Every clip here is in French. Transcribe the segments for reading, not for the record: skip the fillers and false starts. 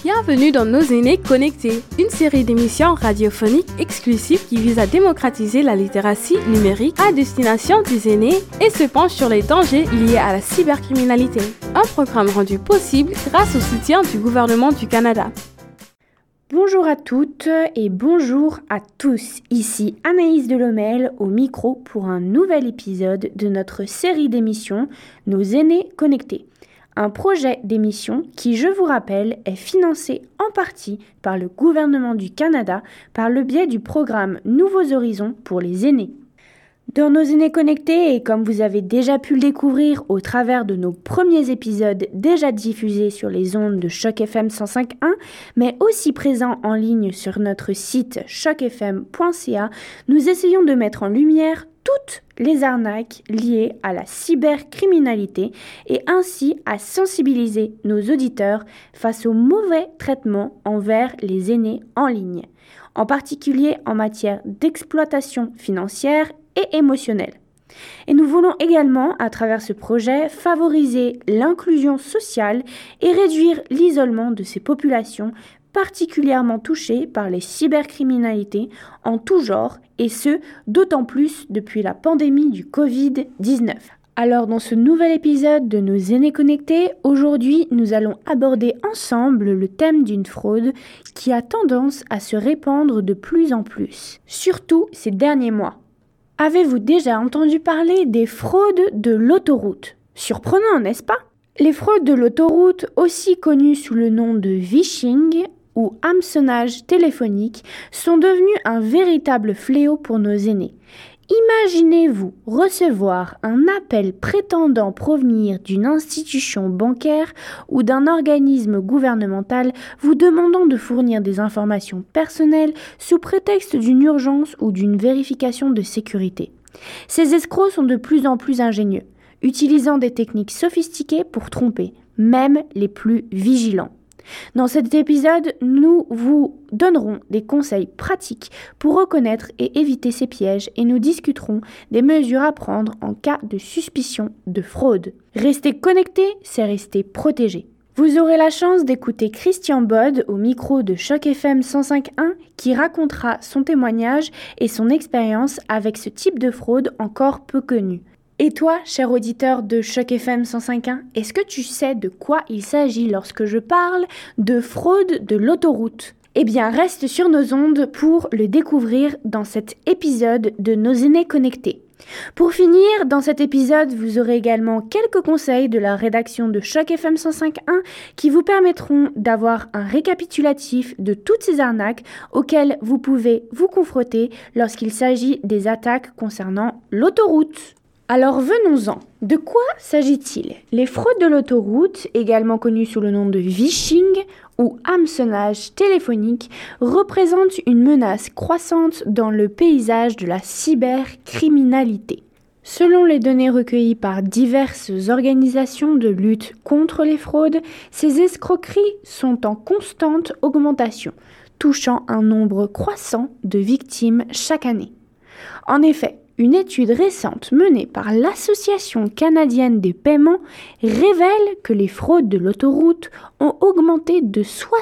Bienvenue dans Nos aînés connectés, une série d'émissions radiophoniques exclusives qui vise à démocratiser la littératie numérique à destination des aînés et se penche sur les dangers liés à la cybercriminalité. Un programme rendu possible grâce au soutien du gouvernement du Canada. Bonjour à toutes et bonjour à tous, ici Anaïs Delhommel au micro pour un nouvel épisode de notre série d'émissions Nos aînés connectés. Un projet d'émission qui, je vous rappelle, est financé en partie par le gouvernement du Canada par le biais du programme Nouveaux Horizons pour les aînés. Dans Nos aînés connectés, et comme vous avez déjà pu le découvrir au travers de nos premiers épisodes déjà diffusés sur les ondes de Choc FM 105.1, mais aussi présents en ligne sur notre site chocfm.ca, nous essayons de mettre en lumière toutes les arnaques liées à la cybercriminalité et ainsi à sensibiliser nos auditeurs face au mauvais traitement envers les aînés en ligne, en particulier en matière d'exploitation financière et émotionnelle. Et nous voulons également, à travers ce projet, favoriser l'inclusion sociale et réduire l'isolement de ces populations particulièrement touchées par les cybercriminalités en tout genre, et ce, d'autant plus depuis la pandémie du Covid-19. Alors dans ce nouvel épisode de Nos aînés connectés, aujourd'hui nous allons aborder ensemble le thème d'une fraude qui a tendance à se répandre de plus en plus, surtout ces derniers mois. Avez-vous déjà entendu parler des fraudes de l'autoroute ? Surprenant, n'est-ce pas ? Les fraudes de l'autoroute, aussi connues sous le nom de vishing ou hameçonnage téléphonique, sont devenues un véritable fléau pour nos aînés. Imaginez-vous recevoir un appel prétendant provenir d'une institution bancaire ou d'un organisme gouvernemental vous demandant de fournir des informations personnelles sous prétexte d'une urgence ou d'une vérification de sécurité. Ces escrocs sont de plus en plus ingénieux, utilisant des techniques sophistiquées pour tromper, même les plus vigilants. Dans cet épisode, nous vous donnerons des conseils pratiques pour reconnaître et éviter ces pièges et nous discuterons des mesures à prendre en cas de suspicion de fraude. Rester connecté, c'est rester protégé. Vous aurez la chance d'écouter Christian Bod au micro de Choc FM 105.1 qui racontera son témoignage et son expérience avec ce type de fraude encore peu connue. Et toi, cher auditeur de Choc FM 105.1, est-ce que tu sais de quoi il s'agit lorsque je parle de fraude de l'autoroute ? Eh bien, reste sur nos ondes pour le découvrir dans cet épisode de Nos aînés connectés. Pour finir, dans cet épisode, vous aurez également quelques conseils de la rédaction de Choc FM 105.1 qui vous permettront d'avoir un récapitulatif de toutes ces arnaques auxquelles vous pouvez vous confronter lorsqu'il s'agit des attaques concernant l'autoroute. Alors venons-en. De quoi s'agit-il ? Les fraudes de l'autoroute, également connues sous le nom de vishing ou hameçonnage téléphonique, représentent une menace croissante dans le paysage de la cybercriminalité. Selon les données recueillies par diverses organisations de lutte contre les fraudes, ces escroqueries sont en constante augmentation, touchant un nombre croissant de victimes chaque année. En effet, une étude récente menée par l'Association canadienne des paiements révèle que les fraudes de l'autoroute ont augmenté de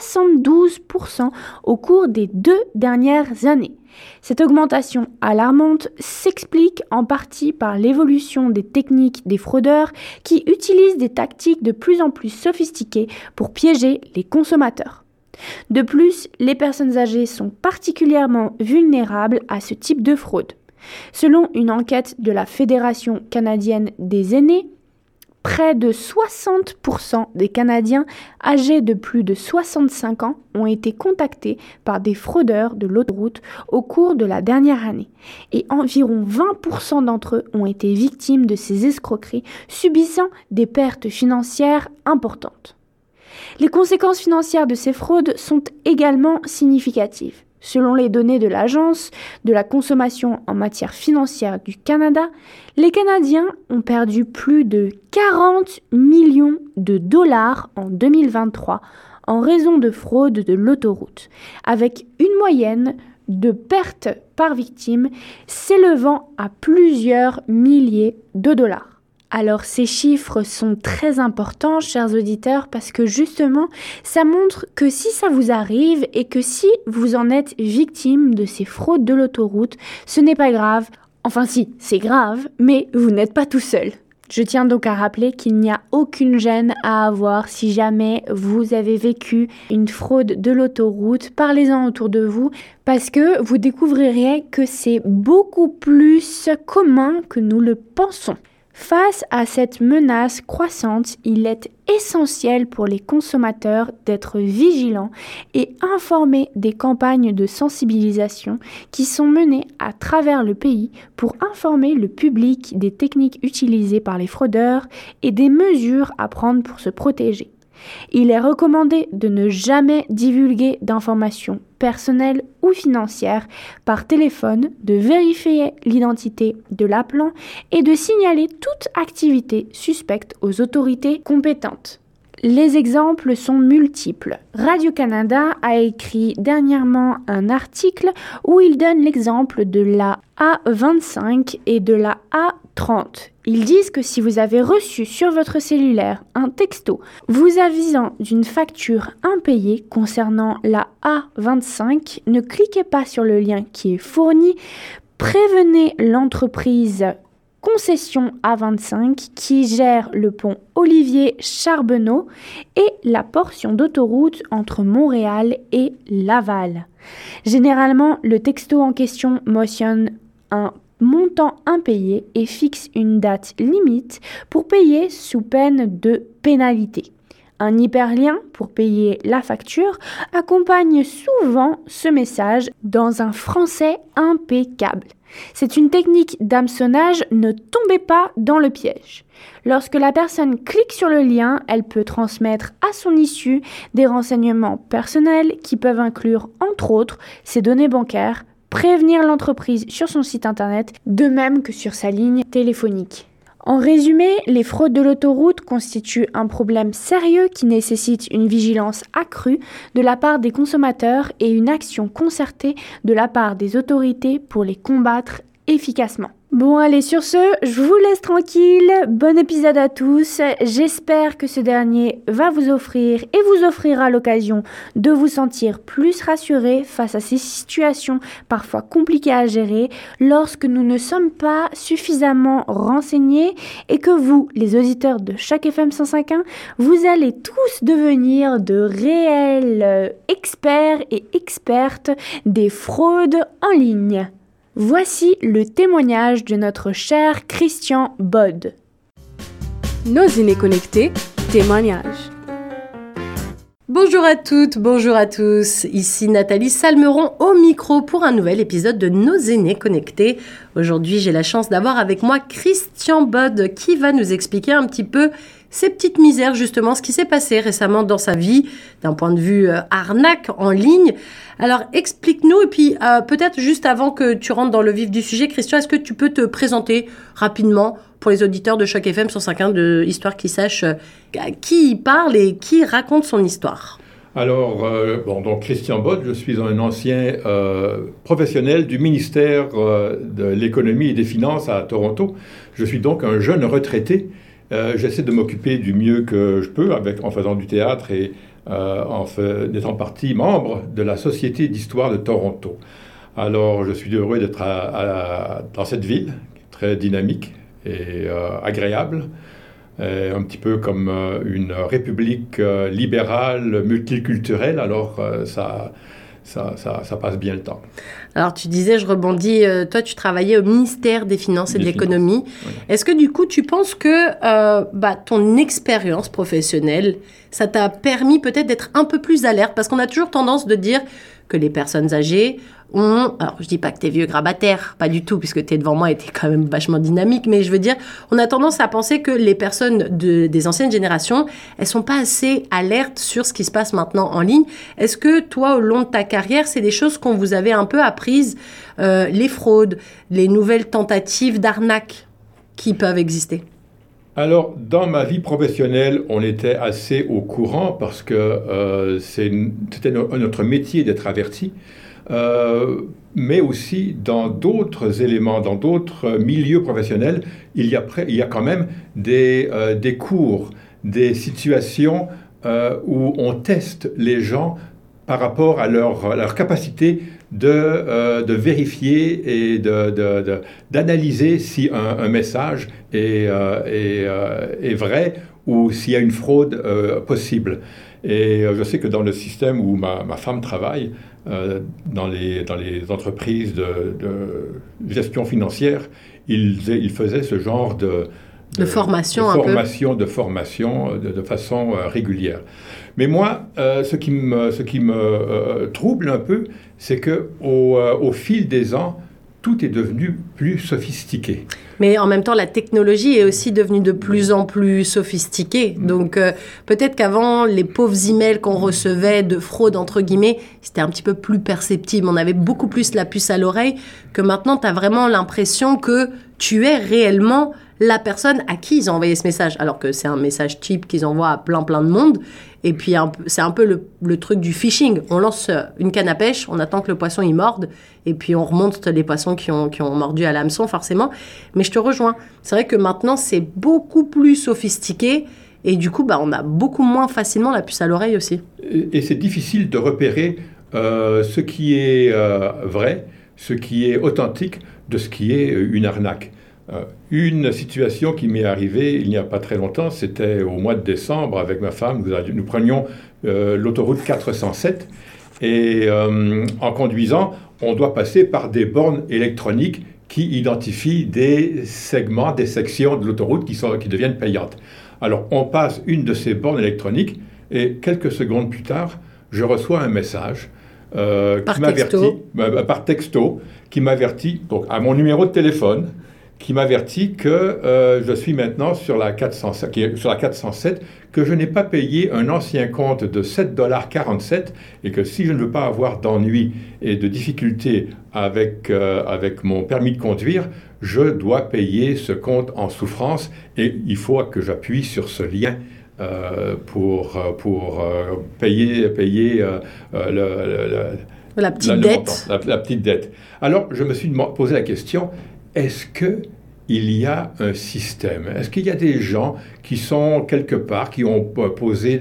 72% au cours des 2 dernières années. Cette augmentation alarmante s'explique en partie par l'évolution des techniques des fraudeurs qui utilisent des tactiques de plus en plus sophistiquées pour piéger les consommateurs. De plus, les personnes âgées sont particulièrement vulnérables à ce type de fraude. Selon une enquête de la Fédération canadienne des aînés, près de 60% des Canadiens âgés de plus de 65 ans ont été contactés par des fraudeurs de l'autoroute au cours de la dernière année et environ 20% d'entre eux ont été victimes de ces escroqueries, subissant des pertes financières importantes. Les conséquences financières de ces fraudes sont également significatives. Selon les données de l'Agence de la consommation en matière financière du Canada, les Canadiens ont perdu plus de 40 millions de dollars en 2023 en raison de fraude de l'autoroute, avec une moyenne de pertes par victime s'élevant à plusieurs milliers de dollars. Alors ces chiffres sont très importants, chers auditeurs, parce que justement, ça montre que si ça vous arrive et que si vous en êtes victime de ces fraudes de l'autoroute, ce n'est pas grave. Enfin si, c'est grave, mais vous n'êtes pas tout seul. Je tiens donc à rappeler qu'il n'y a aucune gêne à avoir si jamais vous avez vécu une fraude de l'autoroute. Parlez-en autour de vous parce que vous découvrirez que c'est beaucoup plus commun que nous le pensons. Face à cette menace croissante, il est essentiel pour les consommateurs d'être vigilants et informés des campagnes de sensibilisation qui sont menées à travers le pays pour informer le public des techniques utilisées par les fraudeurs et des mesures à prendre pour se protéger. Il est recommandé de ne jamais divulguer d'informations personnelles ou financières par téléphone, de vérifier l'identité de l'appelant et de signaler toute activité suspecte aux autorités compétentes. Les exemples sont multiples. Radio-Canada a écrit dernièrement un article où il donne l'exemple de la A25 et de la A30. Ils disent que si vous avez reçu sur votre cellulaire un texto vous avisant d'une facture impayée concernant la A25, ne cliquez pas sur le lien qui est fourni, prévenez l'entreprise Concession A25 qui gère le pont Olivier Charbonneau et la portion d'autoroute entre Montréal et Laval. Généralement, le texto en question mentionne un montant impayé et fixe une date limite pour payer sous peine de pénalité. Un hyperlien pour payer la facture accompagne souvent ce message dans un français impeccable. C'est une technique d'hameçonnage, ne tombez pas dans le piège. Lorsque la personne clique sur le lien, elle peut transmettre à son issue des renseignements personnels qui peuvent inclure, entre autres, ses données bancaires, prévenir l'entreprise sur son site internet, de même que sur sa ligne téléphonique. En résumé, les fraudes de l'autoroute constituent un problème sérieux qui nécessite une vigilance accrue de la part des consommateurs et une action concertée de la part des autorités pour les combattre efficacement. Bon allez, sur ce, je vous laisse tranquille, bon épisode à tous, j'espère que ce dernier va vous offrir et vous offrira l'occasion de vous sentir plus rassuré face à ces situations parfois compliquées à gérer lorsque nous ne sommes pas suffisamment renseignés et que vous, les auditeurs de Choc FM 105.1, vous allez tous devenir de réels experts et expertes des fraudes en ligne. Voici le témoignage de notre cher Christian Bod. Nos aînés connectés, témoignages. Bonjour à toutes, bonjour à tous. Ici Nathalie Salmeron au micro pour un nouvel épisode de Nos aînés connectés. Aujourd'hui, j'ai la chance d'avoir avec moi Christian Bod qui va nous expliquer un petit peu ces petites misères, justement, ce qui s'est passé récemment dans sa vie, d'un point de vue arnaque en ligne. Alors, explique-nous, et puis peut-être juste avant que tu rentres dans le vif du sujet, Christian, est-ce que tu peux te présenter rapidement pour les auditeurs de Choc FM 105.1, histoire qu'ils sachent qui y parle et qui raconte son histoire? Alors, donc Christian Bod, je suis un ancien professionnel du ministère de l'économie et des finances à Toronto. Je suis donc un jeune retraité. J'essaie de m'occuper du mieux que je peux en faisant du théâtre et en étant partie membre de la Société d'histoire de Toronto. Alors, je suis heureux d'être dans cette ville, qui est très dynamique et agréable, un petit peu comme une république libérale, multiculturelle. Alors, ça passe bien le temps. Alors, tu disais, je rebondis, toi, tu travaillais au ministère des Finances et de l'Économie. Oui. Est-ce que, du coup, tu penses que ton expérience professionnelle, ça t'a permis peut-être d'être un peu plus alerte? Parce qu'on a toujours tendance de dire que les personnes âgées ont... Alors, je dis pas que t'es vieux grabataire, pas du tout, puisque t'es devant moi et t'es quand même vachement dynamique, mais je veux dire, on a tendance à penser que les personnes des anciennes générations, elles sont pas assez alertes sur ce qui se passe maintenant en ligne. Est-ce que toi, au long de ta carrière, c'est des choses qu'on vous avait un peu apprises, les fraudes, les nouvelles tentatives d'arnaque qui peuvent exister? Alors, dans ma vie professionnelle, on était assez au courant parce que c'était notre métier d'être averti. mais aussi dans d'autres éléments, dans d'autres milieux professionnels, il y a quand même des cours, des situations où on teste les gens par rapport à leur capacité de vérifier et d'analyser si un message est vrai ou s'il y a une fraude possible. Et je sais que dans le système où ma femme travaille, dans les entreprises de gestion financière, ils faisaient ce genre de formation de façon régulière. Mais moi, ce qui me trouble un peu, c'est que au fil des ans, tout est devenu plus sophistiqué. Mais en même temps, la technologie est aussi devenue de plus en plus sophistiquée. Donc, peut-être qu'avant, les pauvres emails qu'on recevait de fraude, entre guillemets, c'était un petit peu plus perceptible. On avait beaucoup plus la puce à l'oreille que maintenant, tu as vraiment l'impression que tu es réellement la personne à qui ils ont envoyé ce message. Alors que c'est un message cheap qu'ils envoient à plein de monde. Et puis, c'est un peu le truc du phishing. On lance une canne à pêche, on attend que le poisson y morde, et puis on remonte les poissons qui ont mordu à l'hameçon, forcément. Mais je te rejoins. C'est vrai que maintenant, c'est beaucoup plus sophistiqué, et du coup, on a beaucoup moins facilement la puce à l'oreille aussi. Et c'est difficile de repérer ce qui est vrai, ce qui est authentique, de ce qui est une arnaque. Une situation qui m'est arrivée il n'y a pas très longtemps, c'était au mois de décembre avec ma femme. Nous prenions l'autoroute 407 et en conduisant, on doit passer par des bornes électroniques qui identifient des segments, des sections de l'autoroute qui deviennent payantes. Alors on passe une de ces bornes électroniques et quelques secondes plus tard, je reçois un message qui m'avertit, par texto, qui m'avertit donc à mon numéro de téléphone, qui m'avertit que je suis maintenant sur la 407, que je n'ai pas payé un ancien compte de 7,47 $ et que si je ne veux pas avoir d'ennui et de difficultés avec mon permis de conduire, je dois payer ce compte en souffrance et il faut que j'appuie sur ce lien pour payer la petite dette. La petite dette. Alors, je me suis posé la question, est-ce qu'il y a un système? Est-ce qu'il y a des gens qui sont quelque part, qui ont posé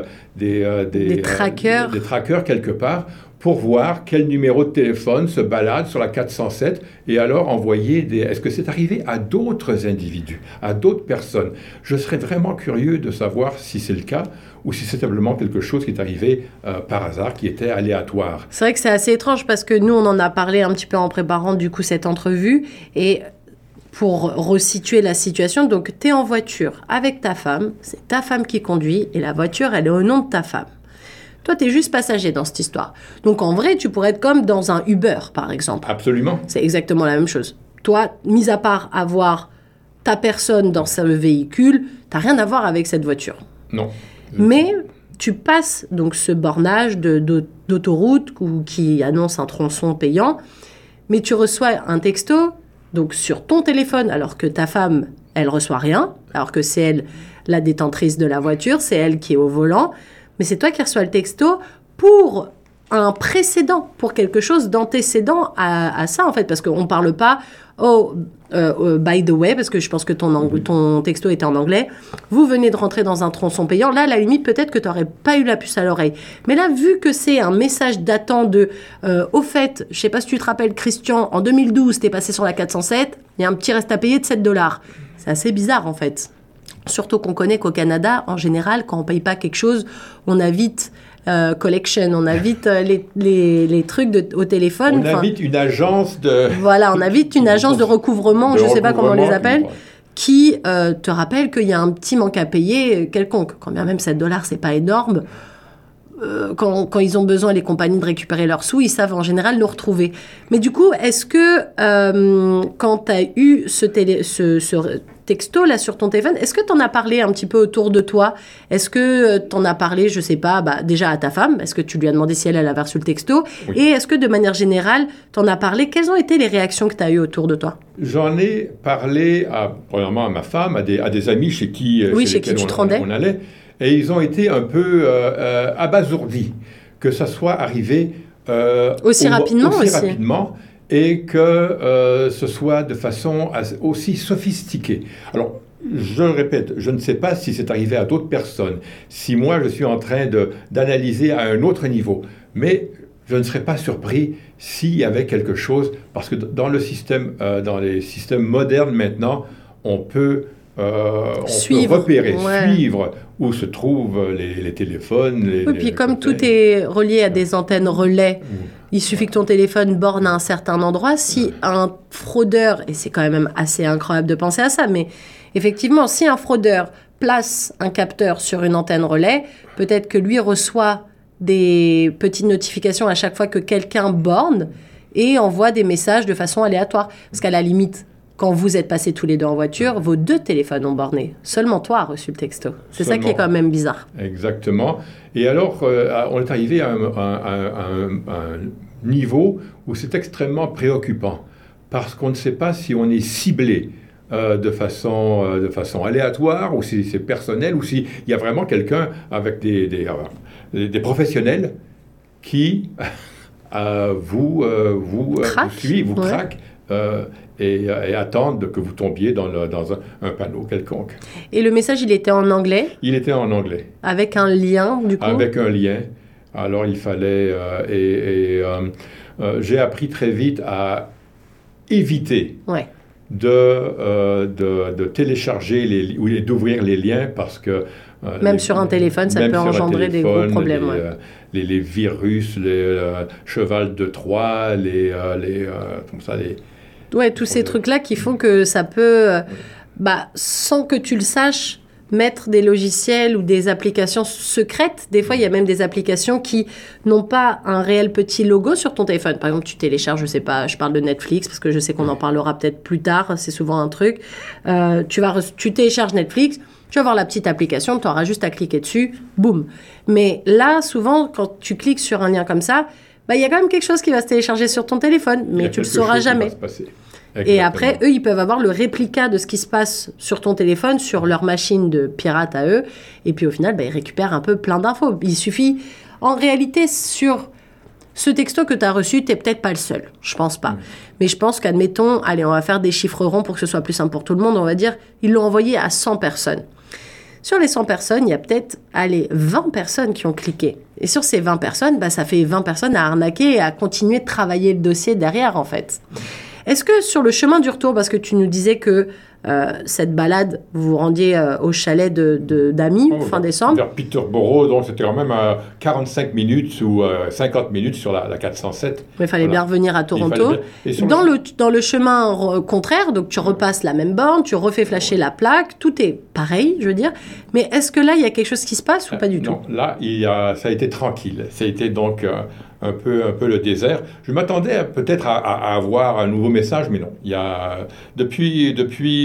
des trackers quelque part pour voir quel numéro de téléphone se balade sur la 407 et alors envoyer des... Est-ce que c'est arrivé à d'autres individus, à d'autres personnes? Je serais vraiment curieux de savoir si c'est le cas ou si c'est simplement quelque chose qui est arrivé par hasard, qui était aléatoire. C'est vrai que c'est assez étrange parce que nous, on en a parlé un petit peu en préparant du coup cette entrevue et pour resituer la situation, donc tu es en voiture avec ta femme, c'est ta femme qui conduit et la voiture, elle est au nom de ta femme. Toi, tu es juste passager dans cette histoire. Donc, en vrai, tu pourrais être comme dans un Uber, par exemple. Absolument. C'est exactement la même chose. Toi, mis à part avoir ta personne dans ce véhicule, tu n'as rien à voir avec cette voiture. Non. Mais tu passes donc ce bornage d'autoroute qui annonce un tronçon payant, mais tu reçois un texto donc sur ton téléphone, alors que ta femme, elle reçoit rien, alors que c'est elle la détentrice de la voiture, c'est elle qui est au volant. Mais c'est toi qui reçois le texto pour un précédent, pour quelque chose d'antécédent à ça, en fait. Parce qu'on ne parle pas, by the way, parce que je pense que ton texto était en anglais, vous venez de rentrer dans un tronçon payant. Là, à la limite, peut-être que tu n'aurais pas eu la puce à l'oreille. Mais là, vu que c'est un message datant de... au fait, je ne sais pas si tu te rappelles, Christian, en 2012, tu es passé sur la 407, il y a un petit reste à payer de 7 $. C'est assez bizarre, en fait. Surtout qu'on connaît qu'au Canada, en général, quand on ne paye pas quelque chose, on a vite collection, on a vite les trucs au téléphone. On a vite une agence de... Voilà, on a vite une agence de recouvrement, je ne sais pas comment on les appelle, qui te rappelle qu'il y a un petit manque à payer quelconque. Quand bien même 7 $, ce n'est pas énorme. Quand ils ont besoin, les compagnies, de récupérer leurs sous, ils savent en général nous retrouver. Mais du coup, est-ce que quand tu as eu ce texto là sur ton téléphone, est-ce que tu en as parlé un petit peu autour de toi? Est-ce que tu en as parlé, je sais pas, déjà à ta femme? Est-ce que tu lui as demandé si elle avait reçu le texto? Oui. Et est-ce que de manière générale, tu en as parlé? Quelles ont été les réactions que tu as eues autour de toi? J'en ai parlé premièrement à ma femme, à des amis chez qui on allait. Et ils ont été un peu abasourdis que ça soit arrivé Aussi rapidement aussi. rapidement, et que ce soit de façon aussi sophistiquée. Alors, je le répète, je ne sais pas si c'est arrivé à d'autres personnes, si moi je suis en train d'analyser à un autre niveau, mais je ne serais pas surpris s'il y avait quelque chose, parce que dans les systèmes modernes maintenant, on peut repérer, suivre où se trouvent les téléphones. Oui, puis comme tout est relié à des antennes relais, il suffit que ton téléphone borne à un certain endroit. Si un fraudeur, et c'est quand même assez incroyable de penser à ça, mais effectivement, si un fraudeur place un capteur sur une antenne relais, peut-être que lui reçoit des petites notifications à chaque fois que quelqu'un borne et envoie des messages de façon aléatoire. Parce qu'à la limite, quand vous êtes passés tous les deux en voiture, vos deux téléphones ont borné. Seulement toi as reçu le texto. C'est ça qui est quand même bizarre. Exactement. Et alors, on est arrivé à un niveau où c'est extrêmement préoccupant. Parce qu'on ne sait pas si on est ciblé de façon aléatoire, ou si c'est personnel, ou s'il y a vraiment quelqu'un avec des professionnels qui vous suivent, vous traquent. Et attendre que vous tombiez dans un panneau quelconque. Et le message, il était en anglais ? Il était en anglais. Avec un lien, du coup ? Avec un lien. Alors, il fallait... j'ai appris très vite à éviter de télécharger ou d'ouvrir les liens, parce que... même sur un téléphone, ça peut engendrer des gros problèmes. Les virus, les cheval de Troie, comme ça, tous ces trucs-là qui font que ça peut, sans que tu le saches, mettre des logiciels ou des applications secrètes. Des fois, il y a même des applications qui n'ont pas un réel petit logo sur ton téléphone. Par exemple, tu télécharges, je sais pas, je parle de Netflix parce que je sais qu'on en parlera peut-être plus tard, c'est souvent un truc. Tu télécharges Netflix, tu vas voir la petite application, tu auras juste à cliquer dessus, boum. Mais là, souvent, quand tu cliques sur un lien comme ça, il y a quand même quelque chose qui va se télécharger sur ton téléphone, mais tu ne le sauras jamais. Et après, eux, ils peuvent avoir le réplica de ce qui se passe sur ton téléphone, sur leur machine de pirate à eux. Et puis au final, ils récupèrent un peu plein d'infos. Il suffit, en réalité, sur ce texto que tu as reçu, tu n'es peut-être pas le seul. Je pense pas. Mais je pense qu'admettons, allez, on va faire des chiffres ronds pour que ce soit plus simple pour tout le monde. On va dire, ils l'ont envoyé à 100 personnes. Sur les 100 personnes, il y a peut-être, 20 personnes qui ont cliqué. Et sur ces 20 personnes, ça fait 20 personnes à arnaquer et à continuer de travailler le dossier derrière, en fait. Est-ce que sur le chemin du retour, parce que tu nous disais que cette balade, vous vous rendiez au chalet d'amis fin décembre. Vers Peterborough, donc c'était quand même 45 minutes ou 50 minutes sur la 407. Il fallait bien revenir à Toronto. Dans le chemin contraire, donc tu repasses la même borne, tu refais flasher la plaque, tout est pareil, je veux dire. Mais est-ce que là, il y a quelque chose qui se passe ou pas du tout ? Non, là, ça a été tranquille. Ça a été donc... un peu le désert. Je m'attendais peut-être à avoir un nouveau message, mais non. Il y a, depuis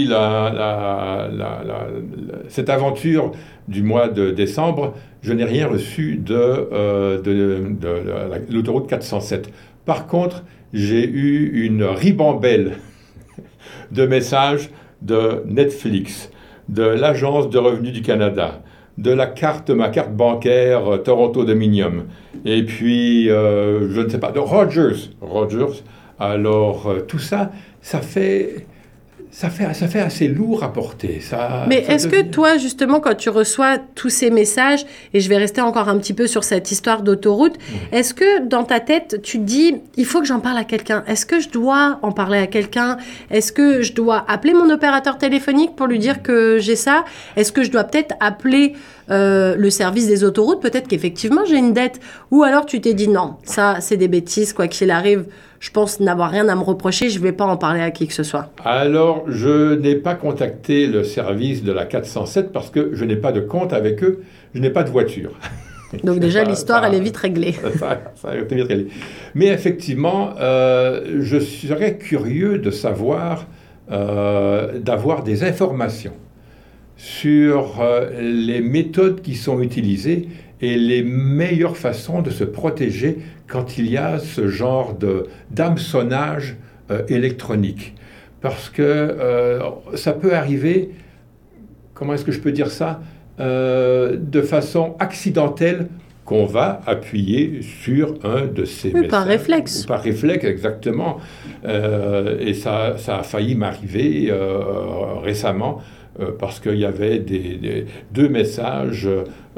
cette aventure du mois de décembre, je n'ai rien reçu de l'autoroute 407. Par contre, j'ai eu une ribambelle de messages de Netflix, de l'Agence de revenus du Canada, de ma carte bancaire Toronto Dominion, et puis, je ne sais pas, de Rogers. Alors, tout ça, ça fait assez lourd à porter. Mais est-ce que toi, justement, quand tu reçois tous ces messages, et je vais rester encore un petit peu sur cette histoire d'autoroute, est-ce que dans ta tête, tu te dis, il faut que j'en parle à quelqu'un ? Est-ce que je dois en parler à quelqu'un ? Est-ce que je dois appeler mon opérateur téléphonique pour lui dire que j'ai ça ? Est-ce que je dois peut-être appeler le service des autoroutes ? Peut-être qu'effectivement, j'ai une dette. Ou alors tu t'es dit, non, ça, c'est des bêtises, quoi qu'il arrive. Je pense n'avoir rien à me reprocher, je ne vais pas en parler à qui que ce soit. Alors, je n'ai pas contacté le service de la 407 parce que je n'ai pas de compte avec eux, je n'ai pas de voiture. Donc déjà, l'histoire, elle est vite réglée. Ça est vite réglé. Mais effectivement, je serais curieux de savoir, d'avoir des informations sur les méthodes qui sont utilisées et les meilleures façons de se protéger quand il y a ce genre d'hameçonnage électronique. Parce que ça peut arriver, comment est-ce que je peux dire ça, de façon accidentelle, qu'on va appuyer sur un de ces messages. Par réflexe. Par réflexe, exactement. Et ça a failli m'arriver récemment parce qu'il y avait deux messages,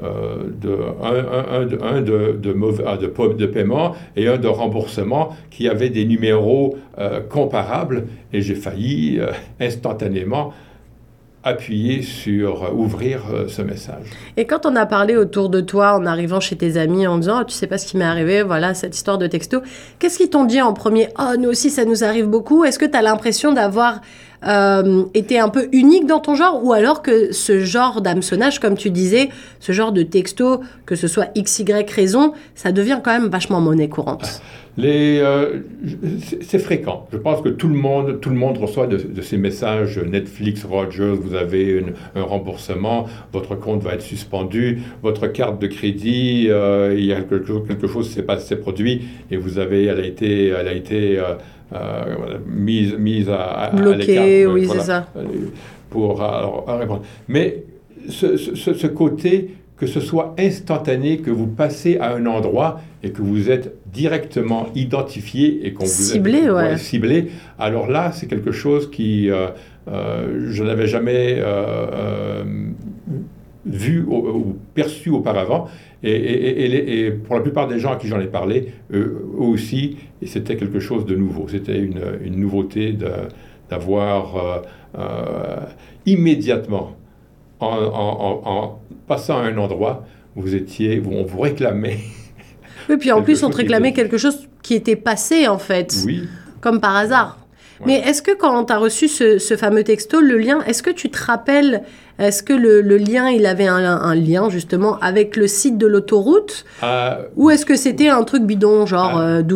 un de paiement et un de remboursement qui avaient des numéros comparables, et j'ai failli instantanément appuyer sur ouvrir ce message. Et quand on a parlé autour de toi en arrivant chez tes amis en disant tu sais pas ce qui m'est arrivé, voilà cette histoire de texto, qu'est-ce qu'ils t'ont dit en premier? Nous aussi ça nous arrive beaucoup. Est-ce que tu as l'impression d'avoir été un peu unique dans ton genre, ou alors que ce genre d'hameçonnage, comme tu disais, ce genre de texto, que ce soit XY raison, ça devient quand même vachement monnaie courante? C'est fréquent. Je pense que tout le monde reçoit de ces messages Netflix, Rogers, vous avez un remboursement, votre compte va être suspendu, votre carte de crédit, il y a quelque chose qui s'est produit et elle a été mise à bloquée, oui, voilà, c'est ça. Pour répondre. Mais ce côté, que ce soit instantané, que vous passez à un endroit et que vous êtes directement identifié et qu'on ciblé, vous êtes ciblé, alors là, c'est quelque chose qui je n'avais jamais vu ou perçu auparavant. Et pour la plupart des gens à qui j'en ai parlé, eux aussi, et c'était quelque chose de nouveau. C'était une nouveauté d'avoir immédiatement, en passant à un endroit, où on vous réclamait. Oui, puis en plus, on te réclamait quelque chose qui était passé, en fait. Oui. Comme par hasard. Ouais. Mais est-ce que quand tu as reçu ce fameux texto, le lien, est-ce que tu te rappelles, est-ce que le lien, il avait un lien justement avec le site de l'autoroute, ou est-ce que c'était un truc bidon, genre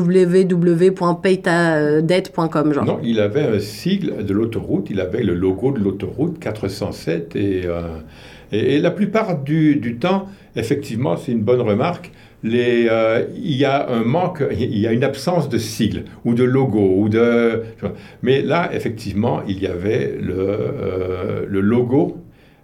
www.paytadette.com genre? Non, il avait un sigle de l'autoroute, il avait le logo de l'autoroute 407, et la plupart du temps, effectivement, c'est une bonne remarque, il y a un manque, il y a une absence de sigle ou de logo mais là effectivement il y avait le logo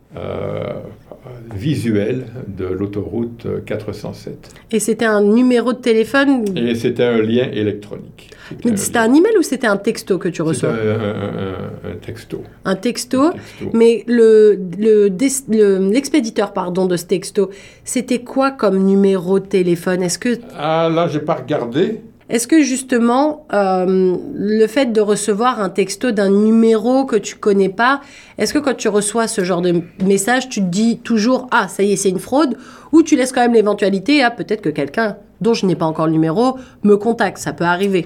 visuel de l'autoroute 407. Et c'était un numéro de téléphone? Et c'était un lien électronique. C'était un email ou c'était un texto que tu reçois? C'était un texto. Un texto. Mais l'expéditeur de ce texto, c'était quoi comme numéro de téléphone? Est-ce que... là, j'ai pas regardé. Est-ce que justement, le fait de recevoir un texto d'un numéro que tu connais pas, est-ce que quand tu reçois ce genre de message, tu te dis toujours « Ah, ça y est, c'est une fraude » ou tu laisses quand même l'éventualité « Ah, peut-être que quelqu'un dont je n'ai pas encore le numéro me contacte », ça peut arriver?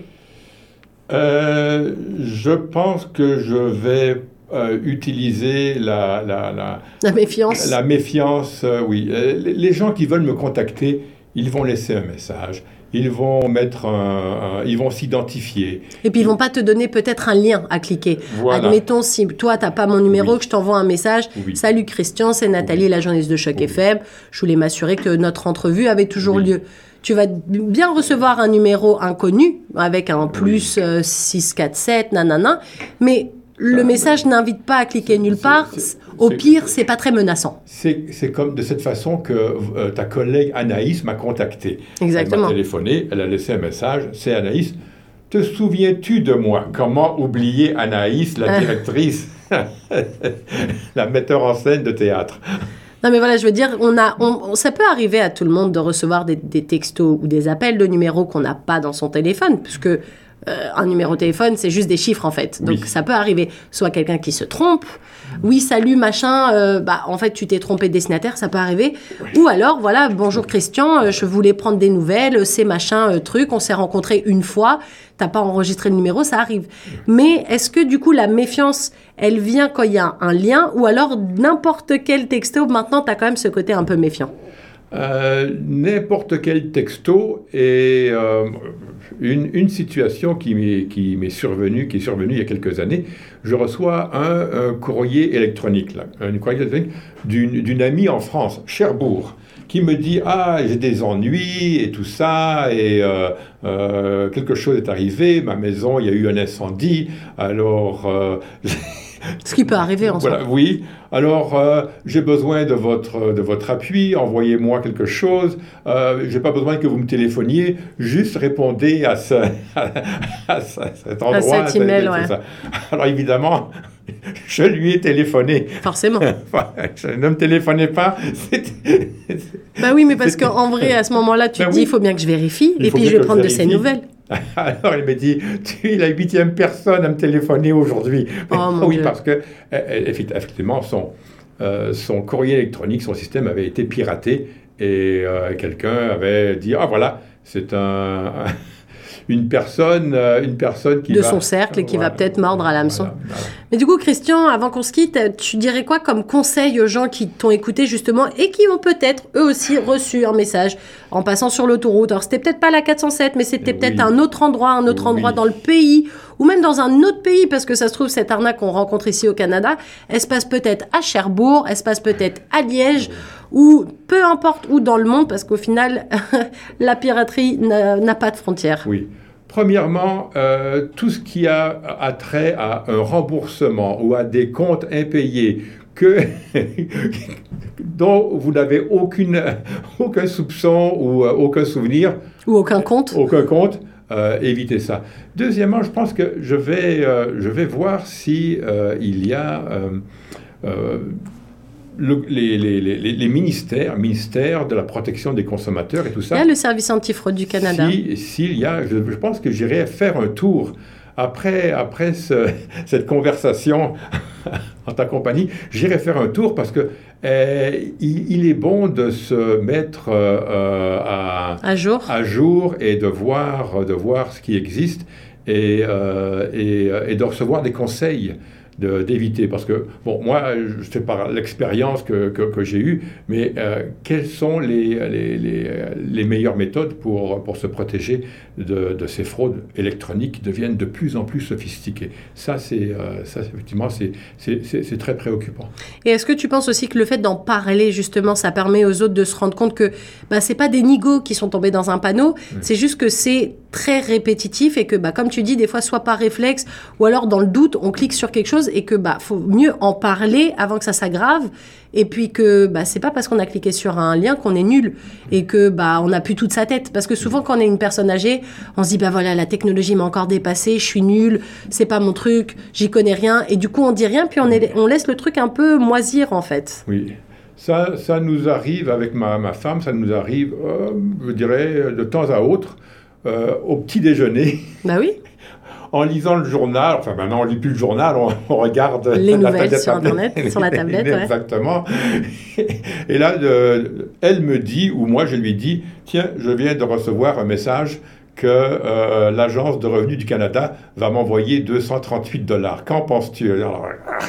Je pense que je vais utiliser la méfiance. La méfiance, oui. Les gens qui veulent me contacter, ils vont laisser un message. Ils vont ils vont s'identifier. Et puis ils vont pas te donner peut-être un lien à cliquer. Voilà. Admettons, si toi t'as pas mon numéro, que je t'envoie un message. Oui. Salut Christian, c'est Nathalie, la journaliste de Choc FM. Je voulais m'assurer que notre entrevue avait toujours lieu. Tu vas bien recevoir un numéro inconnu avec un plus 647, nanana. Mais le message n'invite pas à cliquer nulle part. Au pire, c'est pas très menaçant. C'est comme de cette façon que ta collègue Anaïs m'a contacté. Exactement. Elle m'a téléphoné, elle a laissé un message. C'est Anaïs. Te souviens-tu de moi? Comment oublier Anaïs, la directrice, la metteur en scène de théâtre? Non, mais voilà, je veux dire, ça peut arriver à tout le monde de recevoir des textos ou des appels de numéros qu'on n'a pas dans son téléphone, puisque un numéro de téléphone, c'est juste des chiffres, en fait. Donc, ça peut arriver. Soit quelqu'un qui se trompe. Oui, salut, machin. En fait, tu t'es trompé de destinataire, ça peut arriver. Ou alors, voilà, bonjour Christian, je voulais prendre des nouvelles, c'est machin, truc, on s'est rencontrés une fois, t'as pas enregistré le numéro, ça arrive. Mais est-ce que, du coup, la méfiance, elle vient quand il y a un lien, ou alors n'importe quel texto, maintenant, t'as quand même ce côté un peu méfiant? N'importe quel texto est une situation qui est survenue il y a quelques années. Je reçois un courrier électronique, d'une amie en France, Cherbourg, qui me dit « Ah, j'ai des ennuis et tout ça, et quelque chose est arrivé, ma maison, il y a eu un incendie, alors Ce qui peut arriver en Voilà, soi. oui. Alors, j'ai besoin de votre appui. Envoyez-moi quelque chose. J'ai pas besoin que vous me téléphoniez. Juste répondez à cet endroit. À cet email, ouais. Ça. Alors, évidemment, je lui ai téléphoné. Forcément. Ne me téléphonez pas. Bah oui, mais parce qu'en vrai, à ce moment-là, tu te dis, il faut bien que je vérifie, et puis je vais prendre de ses nouvelles. Alors, il me dit, tu es la 8e personne à me téléphoner aujourd'hui. Oh, mon oui, Dieu. parce que, effectivement, son courrier électronique, son système avait été piraté et quelqu'un avait dit, ah voilà, c'est une personne qui De va... son cercle et qui va peut-être mordre à l'hameçon. Voilà. Mais du coup, Christian, avant qu'on se quitte, tu dirais quoi comme conseil aux gens qui t'ont écouté justement et qui ont peut-être eux aussi reçu un message en passant sur l'autoroute? Alors, c'était peut-être pas la 407, mais c'était peut-être un autre endroit dans le pays ou même dans un autre pays, parce que ça se trouve, cette arnaque qu'on rencontre ici au Canada, elle se passe peut-être à Cherbourg, elle se passe peut-être à Liège, ou peu importe où dans le monde, parce qu'au final, la piraterie n'a pas de frontières. Oui. Premièrement, tout ce qui a trait à un remboursement ou à des comptes impayés dont vous n'avez aucun soupçon ou aucun souvenir. Ou aucun compte. Évitez ça. Deuxièmement, je pense que je vais voir si il y a les ministères de la protection des consommateurs et tout ça. Il y a le service antifraude du Canada. S'il y a, je pense que j'irai faire un tour après cette conversation en ta compagnie. J'irai faire un tour parce que il est bon de se mettre à jour et de voir ce qui existe et de recevoir des conseils. D'éviter, parce que, bon, moi, c'est par l'expérience que j'ai eue, mais quelles sont les meilleures méthodes pour se protéger de ces fraudes électroniques qui deviennent de plus en plus sophistiquées? Ça, effectivement, c'est très préoccupant. Et est-ce que tu penses aussi que le fait d'en parler, justement, ça permet aux autres de se rendre compte que c'est pas des nigauds qui sont tombés dans un panneau, c'est juste que c'est très répétitif et que, comme tu dis, des fois, soit par réflexe ou alors dans le doute, on clique sur quelque chose et que faut mieux en parler avant que ça s'aggrave, et puis que c'est pas parce qu'on a cliqué sur un lien qu'on est nul et que on n'a plus toute sa tête, parce que souvent quand on est une personne âgée, on se dit voilà, la technologie m'a encore dépassé, je suis nul, c'est pas mon truc, j'y connais rien, et du coup on dit rien, puis on laisse le truc un peu moisir en fait. Oui. Ça nous arrive avec ma femme, ça nous arrive, je dirais, de temps à autre, au petit déjeuner. Bah oui. En lisant le journal, enfin maintenant on ne lit plus le journal, on regarde les nouvelles sur Internet, sur la tablette. Exactement. Et là, elle me dit, ou moi je lui dis, tiens, je viens de recevoir un message que l'Agence de revenus du Canada va m'envoyer $238. Qu'en penses-tu? Alors,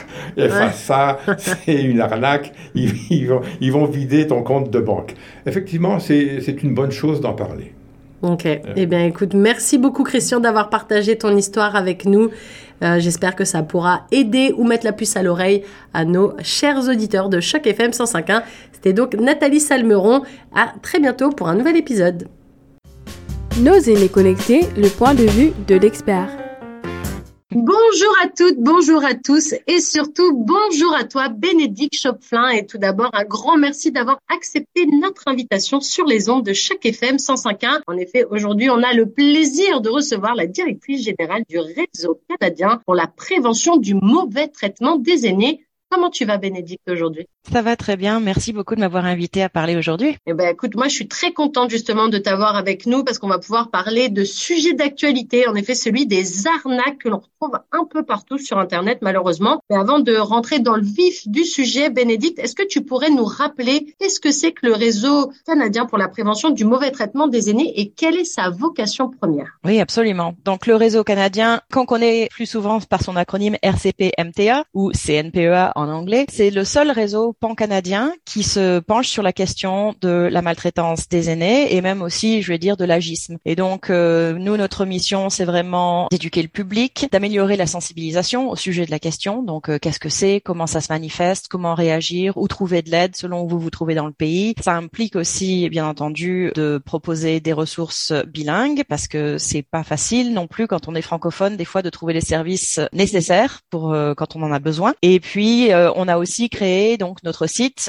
ça, c'est une arnaque. Ils vont vider ton compte de banque. Effectivement, c'est une bonne chose d'en parler. Ok. Eh bien, écoute, merci beaucoup, Christian, d'avoir partagé ton histoire avec nous. J'espère que ça pourra aider ou mettre la puce à l'oreille à nos chers auditeurs de Choc FM 105.1. C'était donc Nathalie Salmeron. À très bientôt pour un nouvel épisode. Nos aînés connectés, le point de vue de l'expert. Bonjour à toutes, bonjour à tous et surtout bonjour à toi Bénédicte Chopflin, et tout d'abord un grand merci d'avoir accepté notre invitation sur les ondes de Choc FM 105.1. En effet, aujourd'hui on a le plaisir de recevoir la directrice générale du Réseau canadien pour la prévention du mauvais traitement des aînés. Comment tu vas, Bénédicte, aujourd'hui? Ça va très bien. Merci beaucoup de m'avoir invitée à parler aujourd'hui. Eh ben, écoute, moi, je suis très contente justement de t'avoir avec nous parce qu'on va pouvoir parler de sujets d'actualité. En effet, celui des arnaques que l'on retrouve un peu partout sur Internet, malheureusement. Mais avant de rentrer dans le vif du sujet, Bénédicte, est-ce que tu pourrais nous rappeler qu'est-ce que c'est que le Réseau canadien pour la prévention du mauvais traitement des aînés et quelle est sa vocation première? Oui, absolument. Donc, le Réseau canadien, qu'on connaît plus souvent par son acronyme RCP-MTA ou CNPEA en anglais. C'est le seul réseau pan-canadien qui se penche sur la question de la maltraitance des aînés et même aussi, je vais dire, de l'agisme. Et donc, nous, notre mission, c'est vraiment d'éduquer le public, d'améliorer la sensibilisation au sujet de la question. Donc, qu'est-ce que c'est, comment ça se manifeste, comment réagir, où trouver de l'aide selon où vous vous trouvez dans le pays. Ça implique aussi, bien entendu, de proposer des ressources bilingues parce que c'est pas facile non plus quand on est francophone, des fois, de trouver les services nécessaires pour quand on en a besoin. Et puis, on a aussi créé donc notre site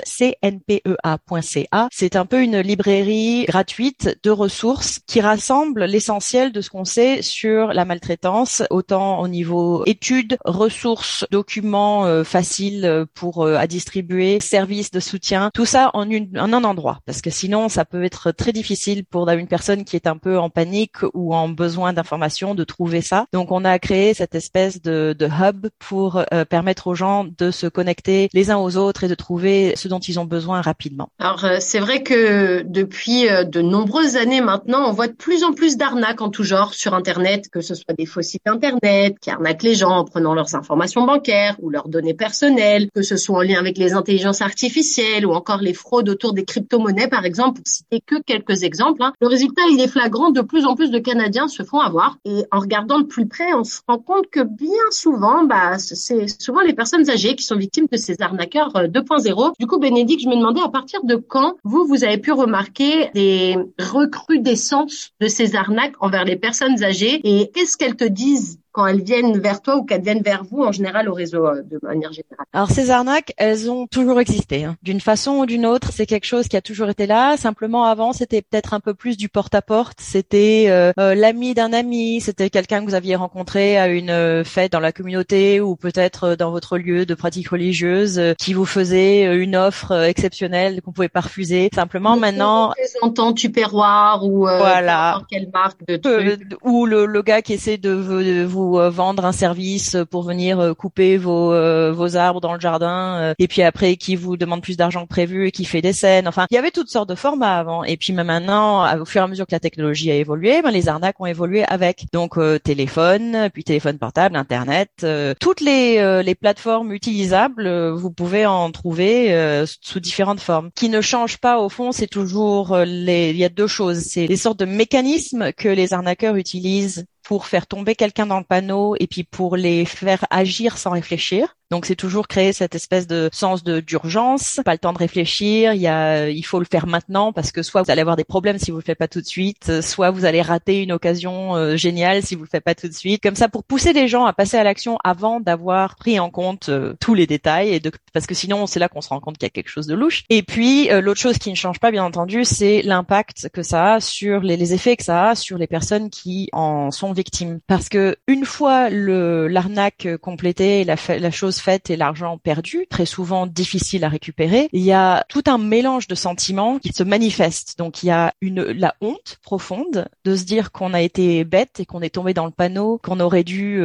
cnpea.ca. C'est un peu une librairie gratuite de ressources qui rassemble l'essentiel de ce qu'on sait sur la maltraitance, autant au niveau études, ressources, documents faciles pour à distribuer, services de soutien, tout ça en un endroit. Parce que sinon, ça peut être très difficile pour une personne qui est un peu en panique ou en besoin d'informations de trouver ça. Donc, on a créé cette espèce de hub pour permettre aux gens de se connecter les uns aux autres et de trouver ce dont ils ont besoin rapidement. Alors, c'est vrai que depuis de nombreuses années maintenant, on voit de plus en plus d'arnaques en tout genre sur Internet, que ce soit des faux sites Internet qui arnaquent les gens en prenant leurs informations bancaires ou leurs données personnelles, que ce soit en lien avec les intelligences artificielles ou encore les fraudes autour des crypto-monnaies, par exemple, pour citer que quelques exemples. Le résultat, il est flagrant. De plus en plus de Canadiens se font avoir. Et en regardant de plus près, on se rend compte que bien souvent, c'est souvent les personnes âgées qui sont victimes de ces arnaqueurs 2.0. Du coup, Bénédicte, je me demandais à partir de quand vous avez pu remarquer des recrudescences de ces arnaques envers les personnes âgées et qu'est-ce qu'elles te disent quand elles viennent vers toi ou qu'elles viennent vers vous en général au réseau de manière générale? Alors ces arnaques, elles ont toujours existé. D'une façon ou d'une autre, c'est quelque chose qui a toujours été là. Simplement avant, c'était peut-être un peu plus du porte-à-porte. C'était l'ami d'un ami, c'était quelqu'un que vous aviez rencontré à une fête dans la communauté ou peut-être dans votre lieu de pratique religieuse qui vous faisait une offre exceptionnelle qu'on pouvait pas refuser. Simplement maintenant, représentant Tupperware ou voilà, quelle marque de trucs. Ou le gars qui essaie de vous vendre un service pour venir couper vos arbres dans le jardin et puis après qui vous demande plus d'argent que prévu et qui fait des scènes. Enfin, il y avait toutes sortes de formats avant et puis même maintenant, au fur et à mesure que la technologie a évolué, les arnaques ont évolué avec. Donc téléphone, puis téléphone portable, internet, toutes les plateformes utilisables, vous pouvez en trouver sous différentes formes. Qui ne changent pas au fond, c'est toujours il y a deux choses, c'est les sortes de mécanismes que les arnaqueurs utilisent pour faire tomber quelqu'un dans le panneau et puis pour les faire agir sans réfléchir. Donc c'est toujours créer cette espèce de sens d'urgence, pas le temps de réfléchir, il faut le faire maintenant parce que soit vous allez avoir des problèmes si vous le faites pas tout de suite, soit vous allez rater une occasion géniale si vous le faites pas tout de suite. Comme ça pour pousser les gens à passer à l'action avant d'avoir pris en compte tous les détails parce que sinon c'est là qu'on se rend compte qu'il y a quelque chose de louche. Et puis l'autre chose qui ne change pas bien entendu, c'est l'impact que ça a sur les effets que ça a sur les personnes qui en sont victimes. Parce que une fois l'arnaque complétée, la chose faite et l'argent perdu, très souvent difficile à récupérer, il y a tout un mélange de sentiments qui se manifestent. Donc il y a la honte profonde de se dire qu'on a été bête et qu'on est tombé dans le panneau, qu'on aurait dû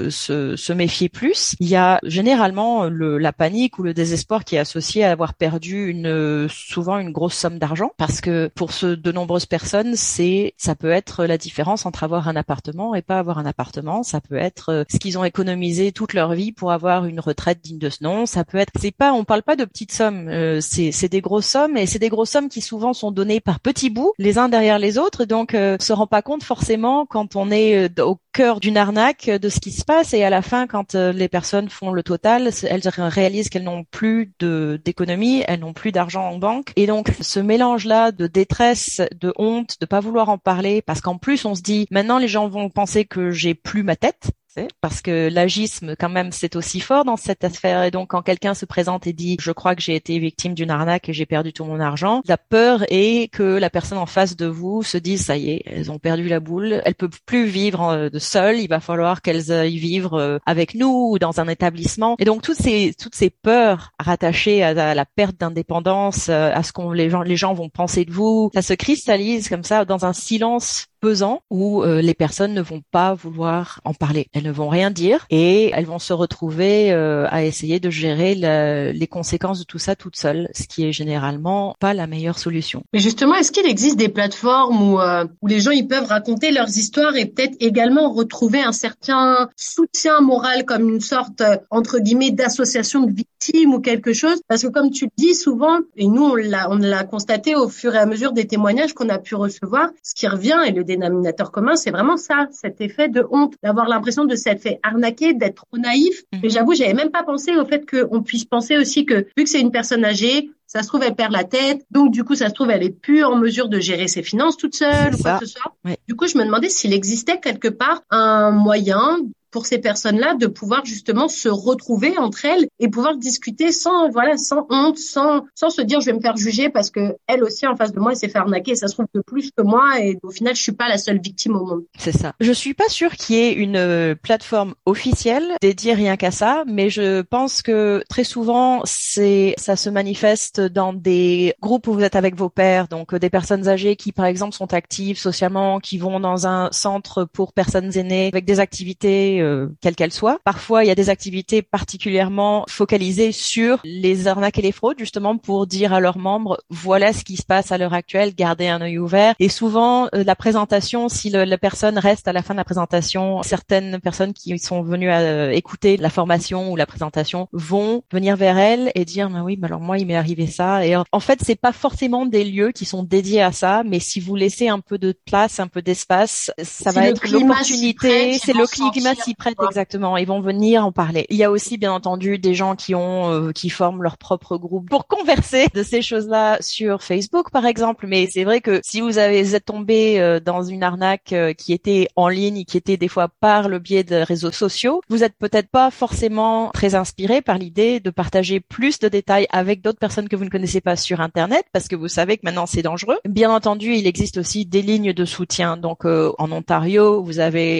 se méfier plus. Il y a généralement la panique ou le désespoir qui est associé à avoir perdu souvent une grosse somme d'argent parce que pour de nombreuses personnes, ça peut être la différence entre avoir un appartement et pas avoir un appartement. Ça peut être ce qu'ils ont économisé toute leur vie pour avoir une retraite digne de ce nom. Ça peut être, on parle pas de petites sommes, c'est des grosses sommes et c'est des grosses sommes qui souvent sont données par petits bouts, les uns derrière les autres. Donc, se rend pas compte forcément quand on est au cœur d'une arnaque de ce qui se passe et à la fin, quand les personnes font le total, elles réalisent qu'elles n'ont plus d'économie, elles n'ont plus d'argent en banque et donc ce mélange-là de détresse, de honte, de pas vouloir en parler parce qu'en plus on se dit maintenant les gens vont penser que j'ai plus ma tête. Parce que l'agisme, quand même, c'est aussi fort dans cette affaire. Et donc, quand quelqu'un se présente et dit « Je crois que j'ai été victime d'une arnaque et j'ai perdu tout mon argent », la peur est que la personne en face de vous se dise « Ça y est, elles ont perdu la boule, elles peuvent plus vivre seules, il va falloir qu'elles aillent vivre avec nous ou dans un établissement ». Et donc, toutes ces peurs rattachées à la perte d'indépendance, à ce que les gens vont penser de vous, ça se cristallise comme ça dans un silence pesant où les personnes ne vont pas vouloir en parler. Elles ne vont rien dire et elles vont se retrouver à essayer de gérer les conséquences de tout ça toutes seules, ce qui est généralement pas la meilleure solution. Mais justement, est-ce qu'il existe des plateformes où les gens ils peuvent raconter leurs histoires et peut-être également retrouver un certain soutien moral comme une sorte entre guillemets d'association de victimes victime ou quelque chose, parce que comme tu le dis souvent, et nous on l'a constaté au fur et à mesure des témoignages qu'on a pu recevoir, ce qui revient et le dénominateur commun, c'est vraiment ça, cet effet de honte, d'avoir l'impression de s'être fait arnaquer, d'être trop naïf. Mais j'avoue, j'avais même pas pensé au fait qu'on puisse penser aussi que vu que c'est une personne âgée, ça se trouve, elle perd la tête. Donc, du coup, ça se trouve, elle est plus en mesure de gérer ses finances toute seule ou quoi que ce soit. Ouais. Du coup, je me demandais s'il existait quelque part un moyen pour ces personnes-là de pouvoir justement se retrouver entre elles et pouvoir discuter sans honte, sans se dire je vais me faire juger parce que elle aussi en face de moi elle s'est fait arnaquer et ça se trouve que plus que moi et au final je suis pas la seule victime au monde. C'est ça. Je suis pas sûre qu'il y ait une plateforme officielle dédiée rien qu'à ça, mais je pense que très souvent ça se manifeste dans des groupes où vous êtes avec vos pairs, donc des personnes âgées qui par exemple sont actives socialement, qui vont dans un centre pour personnes aînées avec des activités quelle qu'elle soit. Parfois, il y a des activités particulièrement focalisées sur les arnaques et les fraudes, justement pour dire à leurs membres, voilà ce qui se passe à l'heure actuelle, gardez un œil ouvert. Et souvent, la présentation, si la personne reste à la fin de la présentation, certaines personnes qui sont venues à écouter la formation ou la présentation vont venir vers elle et dire, oui, mais alors moi, il m'est arrivé ça. Et en fait, c'est pas forcément des lieux qui sont dédiés à ça, mais si vous laissez un peu de place, un peu d'espace, ça va être l'opportunité, c'est le climat s'y prête exactement. Ils vont venir en parler. Il y a aussi bien entendu des gens qui forment leur propre groupe pour converser de ces choses-là sur Facebook par exemple. Mais c'est vrai que si vous êtes tombé dans une arnaque qui était en ligne, qui était des fois par le biais de réseaux sociaux, vous êtes peut-être pas forcément très inspiré par l'idée de partager plus de détails avec d'autres personnes que vous ne connaissez pas sur Internet parce que vous savez que maintenant c'est dangereux. Bien entendu, il existe aussi des lignes de soutien. Donc en Ontario, vous avez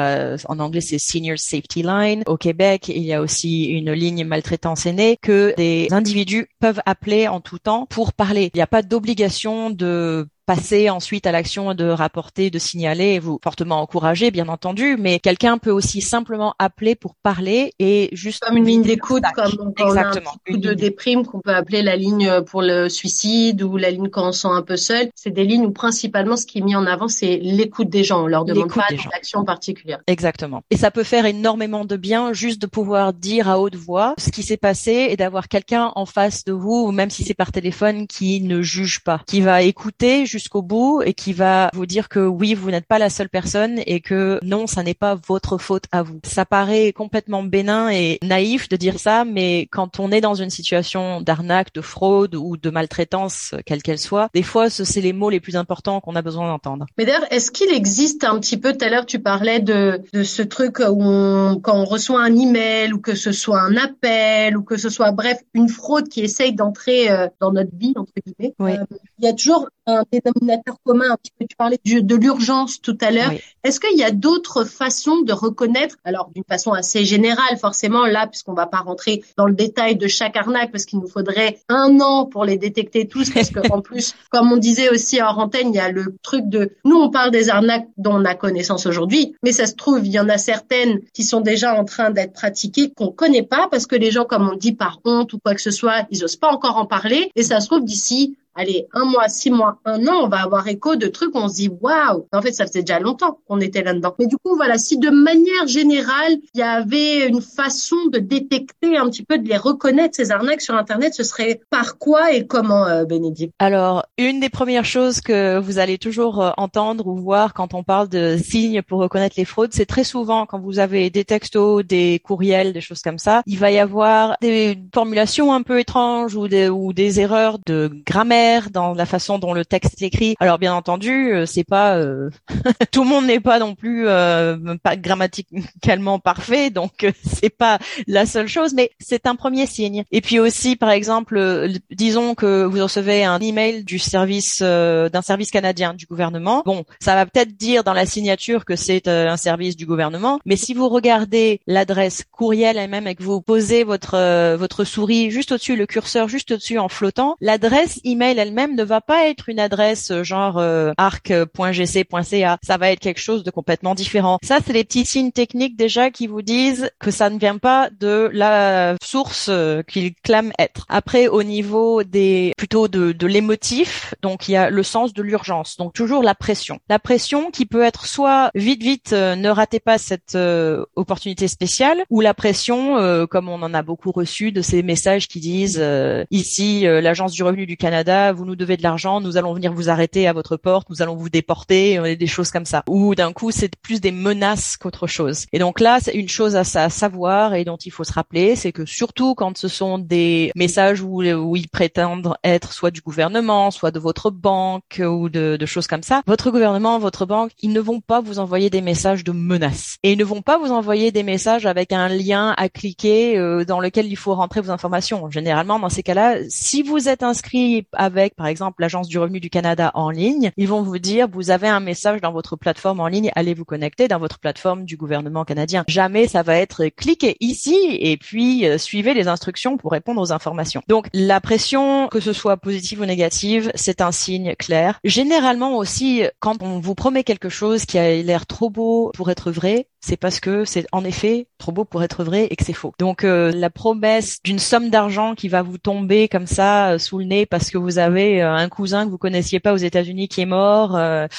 en anglais c'est Senior Safety Line. Au Québec, il y a aussi une ligne maltraitance aînée que des individus peuvent appeler en tout temps pour parler. Il n'y a pas d'obligation de passer ensuite à l'action de rapporter, de signaler, vous fortement encourager, bien entendu, mais quelqu'un peut aussi simplement appeler pour parler et juste comme une ligne d'écoute, comme quand exactement, on a un coup de déprime qu'on peut appeler la ligne pour le suicide ou la ligne quand on se sent un peu seul. C'est des lignes où principalement ce qui est mis en avant, c'est l'écoute des gens. On leur demande pas d'action particulière. Exactement. Et ça peut faire énormément de bien juste de pouvoir dire à haute voix ce qui s'est passé et d'avoir quelqu'un en face de vous, ou même si c'est par téléphone, qui ne juge pas, qui va écouter jusqu'au bout et qui va vous dire que oui, vous n'êtes pas la seule personne et que non, ça n'est pas votre faute à vous. Ça paraît complètement bénin et naïf de dire ça, mais quand on est dans une situation d'arnaque, de fraude ou de maltraitance, quelle qu'elle soit, des fois, c'est les mots les plus importants qu'on a besoin d'entendre. Mais d'ailleurs, est-ce qu'il existe un petit peu, tout à l'heure, tu parlais de ce truc où quand on reçoit un email ou que ce soit un appel ou que ce soit, bref, une fraude qui essaye d'entrer dans notre vie, entre guillemets. Oui. Il y a toujours un dénominateur commun, un petit peu, tu parlais de l'urgence tout à l'heure. Oui. Est-ce qu'il y a d'autres façons de reconnaître, alors d'une façon assez générale forcément là, puisqu'on va pas rentrer dans le détail de chaque arnaque, parce qu'il nous faudrait 1 an pour les détecter tous, parce que en plus, comme on disait aussi hors antenne, il y a le truc de, nous on parle des arnaques dont on a connaissance aujourd'hui, mais ça se trouve, il y en a certaines qui sont déjà en train d'être pratiquées, qu'on connaît pas, parce que les gens, comme on dit, par honte ou quoi que ce soit, ils osent pas encore en parler, et ça se trouve d'ici 1 mois, 6 mois, 1 an, on va avoir écho de trucs où on se dit waouh. En fait, ça faisait déjà longtemps qu'on était là-dedans. Mais du coup, voilà, si de manière générale, il y avait une façon de détecter un petit peu, de les reconnaître, ces arnaques sur Internet, ce serait par quoi et comment, Bénédicte? Alors, une des premières choses que vous allez toujours entendre ou voir quand on parle de signes pour reconnaître les fraudes, c'est très souvent quand vous avez des textos, des courriels, des choses comme ça, il va y avoir des formulations un peu étranges ou des erreurs de grammaire dans la façon dont le texte est écrit. Alors bien entendu, c'est pas tout le monde n'est pas non plus pas grammaticalement parfait, donc c'est pas la seule chose, mais c'est un premier signe. Et puis aussi, par exemple, disons que vous recevez un email du service d'un service canadien du gouvernement. Bon, ça va peut-être dire dans la signature que c'est un service du gouvernement, mais si vous regardez l'adresse courriel elle-même et que vous posez votre souris juste au-dessus, le curseur juste au-dessus en flottant, l'adresse email mail elle-même ne va pas être une adresse genre arc.gc.ca. Ça va être quelque chose de complètement différent. Ça, c'est les petits signes techniques déjà qui vous disent que ça ne vient pas de la source qu'ils clament être. Après, au niveau plutôt de l'émotif, donc il y a le sens de l'urgence. Donc toujours la pression. La pression qui peut être soit vite, ne ratez pas cette opportunité spéciale, ou la pression, comme on en a beaucoup reçu, de ces messages qui disent ici, l'Agence du revenu du Canada, vous nous devez de l'argent, nous allons venir vous arrêter à votre porte, nous allons vous déporter, des choses comme ça. Ou d'un coup, c'est plus des menaces qu'autre chose. Et donc là, c'est une chose à savoir et dont il faut se rappeler, c'est que surtout quand ce sont des messages où ils prétendent être soit du gouvernement, soit de votre banque ou de choses comme ça, votre gouvernement, votre banque, ils ne vont pas vous envoyer des messages de menaces. Et ils ne vont pas vous envoyer des messages avec un lien à cliquer dans lequel il faut rentrer vos informations. Généralement, dans ces cas-là, si vous êtes inscrit avec, par exemple, l'Agence du revenu du Canada en ligne, ils vont vous dire, vous avez un message dans votre plateforme en ligne, allez vous connecter dans votre plateforme du gouvernement canadien. Jamais ça va être cliquez ici et puis suivez les instructions pour répondre aux informations. Donc, la pression, que ce soit positive ou négative, c'est un signe clair. Généralement aussi, quand on vous promet quelque chose qui a l'air trop beau pour être vrai, c'est parce que c'est en effet trop beau pour être vrai et que c'est faux. Donc la promesse d'une somme d'argent qui va vous tomber comme ça sous le nez parce que vous avez un cousin que vous connaissiez pas aux États-Unis qui est mort,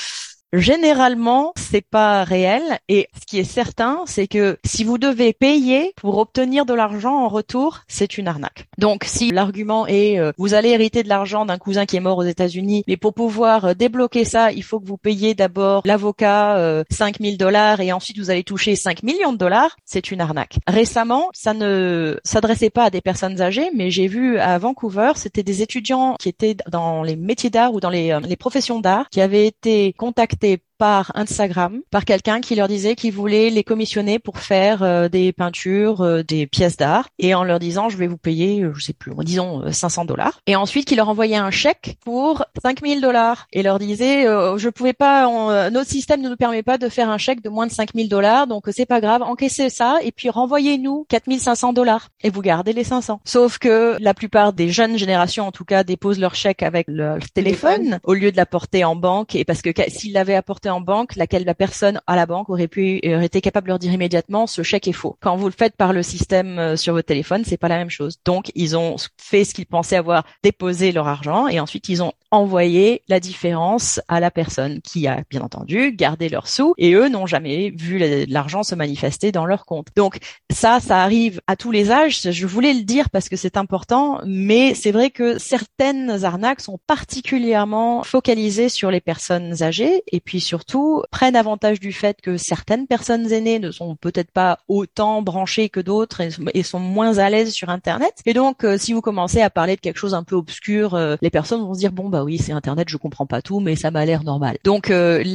généralement, c'est pas réel. Et ce qui est certain, c'est que si vous devez payer pour obtenir de l'argent en retour, c'est une arnaque. Donc, si l'argument est vous allez hériter de l'argent d'un cousin qui est mort aux États-Unis, mais pour pouvoir débloquer ça, il faut que vous payiez d'abord l'avocat $5,000 et ensuite vous allez toucher 5 millions de dollars, c'est une arnaque. Récemment, ça ne s'adressait pas à des personnes âgées, mais j'ai vu à Vancouver, c'était des étudiants qui étaient dans les métiers d'art ou dans les professions d'art qui avaient été contactés par Instagram, par quelqu'un qui leur disait qu'il voulait les commissionner pour faire des peintures, des pièces d'art, et en leur disant je vais vous payer, je sais plus, disons $500, et ensuite qui leur envoyait un chèque pour $5,000 et leur disait je pouvais pas, notre système ne nous permet pas de faire un chèque de moins de $5,000, donc c'est pas grave, encaissez ça et puis renvoyez-nous $4,500 et vous gardez les 500. Sauf que la plupart des jeunes générations en tout cas déposent leur chèque avec leur téléphone au lieu de l'apporter en banque, et parce que s'ils l'avaient apporté en banque, la personne à la banque aurait été capable de leur dire immédiatement ce chèque est faux. Quand vous le faites par le système sur votre téléphone, c'est pas la même chose. Donc ils ont fait ce qu'ils pensaient avoir déposé leur argent et ensuite ils ont envoyé la différence à la personne qui a bien entendu gardé leurs sous, et eux n'ont jamais vu l'argent se manifester dans leur compte. Donc ça arrive à tous les âges. Je voulais le dire parce que c'est important, mais c'est vrai que certaines arnaques sont particulièrement focalisées sur les personnes âgées et puis surtout prennent avantage du fait que certaines personnes aînées ne sont peut-être pas autant branchées que d'autres et sont moins à l'aise sur Internet. Et donc si vous commencez à parler de quelque chose un peu obscur, les personnes vont se dire bon bah oui, c'est Internet, je comprends pas tout, mais ça m'a l'air normal. Donc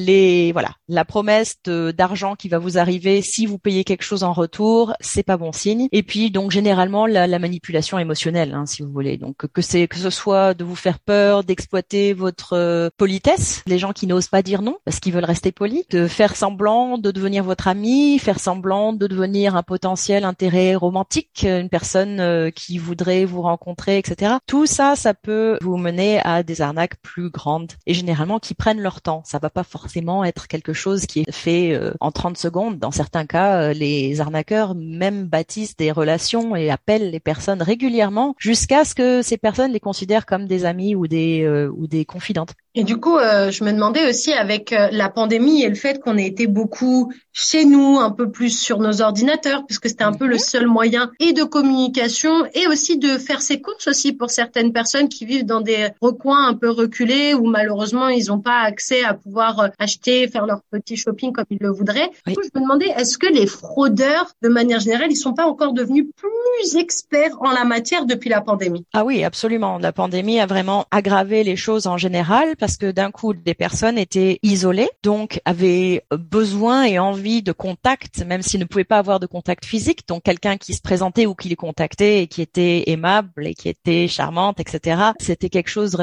la promesse d'argent qui va vous arriver si vous payez quelque chose en retour, c'est pas bon signe. Et puis donc généralement la manipulation émotionnelle, si vous voulez. Donc que ce soit de vous faire peur, d'exploiter votre politesse, les gens qui n'osent pas dire non parce qu'ils veulent rester polis, de faire semblant de devenir votre ami, faire semblant de devenir un potentiel intérêt romantique, une personne qui voudrait vous rencontrer, etc. Tout ça peut vous mener à des arnaques plus grandes et généralement qui prennent leur temps. Ça va pas forcément être quelque chose qui est fait en 30 secondes. Dans certains cas, les arnaqueurs même bâtissent des relations et appellent les personnes régulièrement jusqu'à ce que ces personnes les considèrent comme des amis ou des confidentes. Et du coup, je me demandais aussi avec la pandémie et le fait qu'on ait été beaucoup chez nous, un peu plus sur nos ordinateurs, puisque c'était un peu le seul moyen et de communication et aussi de faire ses courses aussi pour certaines personnes qui vivent dans des recoins un peu reculés où malheureusement ils n'ont pas accès à pouvoir acheter, faire leur petit shopping comme ils le voudraient. Oui. Du coup, je me demandais, est-ce que les fraudeurs, de manière générale, ils sont pas encore devenus plus experts en la matière depuis la pandémie? Ah oui, absolument. La pandémie a vraiment aggravé les choses en général parce que d'un coup, des personnes étaient isolées, donc avaient besoin et envie de contact, même s'ils ne pouvaient pas avoir de contact physique. Donc quelqu'un qui se présentait ou qui les contactait et qui était aimable et qui était charmante, etc. C'était quelque chose vraiment qui manquait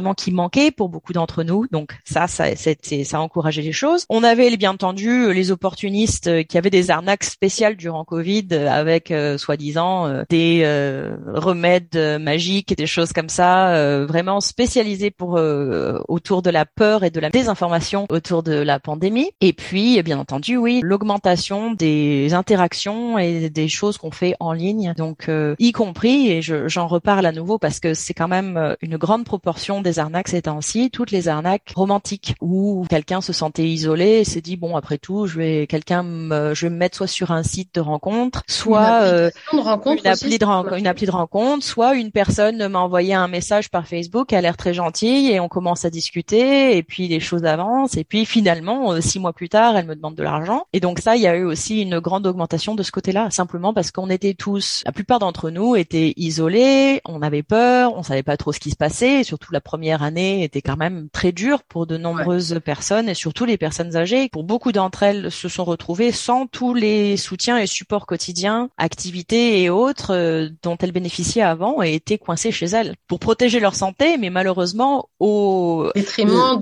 manqué pour beaucoup d'entre nous. Donc ça a encouragé les choses. On avait bien entendu les opportunistes qui avaient des arnaques spéciales durant Covid avec soi-disant des remèdes magiques et des choses comme ça, vraiment spécialisés pour autour de la peur et de la désinformation autour de la pandémie. Et puis, bien entendu, oui, l'augmentation des interactions et des choses qu'on fait en ligne. Donc, y compris, et j'en reparle à nouveau parce que c'est quand même une grande proportion des arnaques ces temps-ci, toutes les arnaques romantiques où quelqu'un se sentait isolé et s'est dit bon, après tout, je vais me mettre soit sur un site de rencontre, soit une appli de rencontre, soit une personne m'a envoyé un message par Facebook, elle a l'air très gentille et on commence à discuter et puis les choses avancent et puis finalement 6 mois plus tard, elle me demande de l'argent. Et donc ça, il y a eu aussi une grande augmentation de ce côté-là, simplement parce qu'on était tous, la plupart d'entre nous étaient isolés, on avait peur, on savait pas trop ce qui se passait, et surtout la première année était quand même très dure pour de nombreuses personnes et surtout les personnes âgées. Pour beaucoup d'entre elles se sont retrouvées sans tous les soutiens et supports quotidiens, activités et autres dont elles bénéficiaient avant et étaient coincées chez elles pour protéger leur santé, mais malheureusement au détriment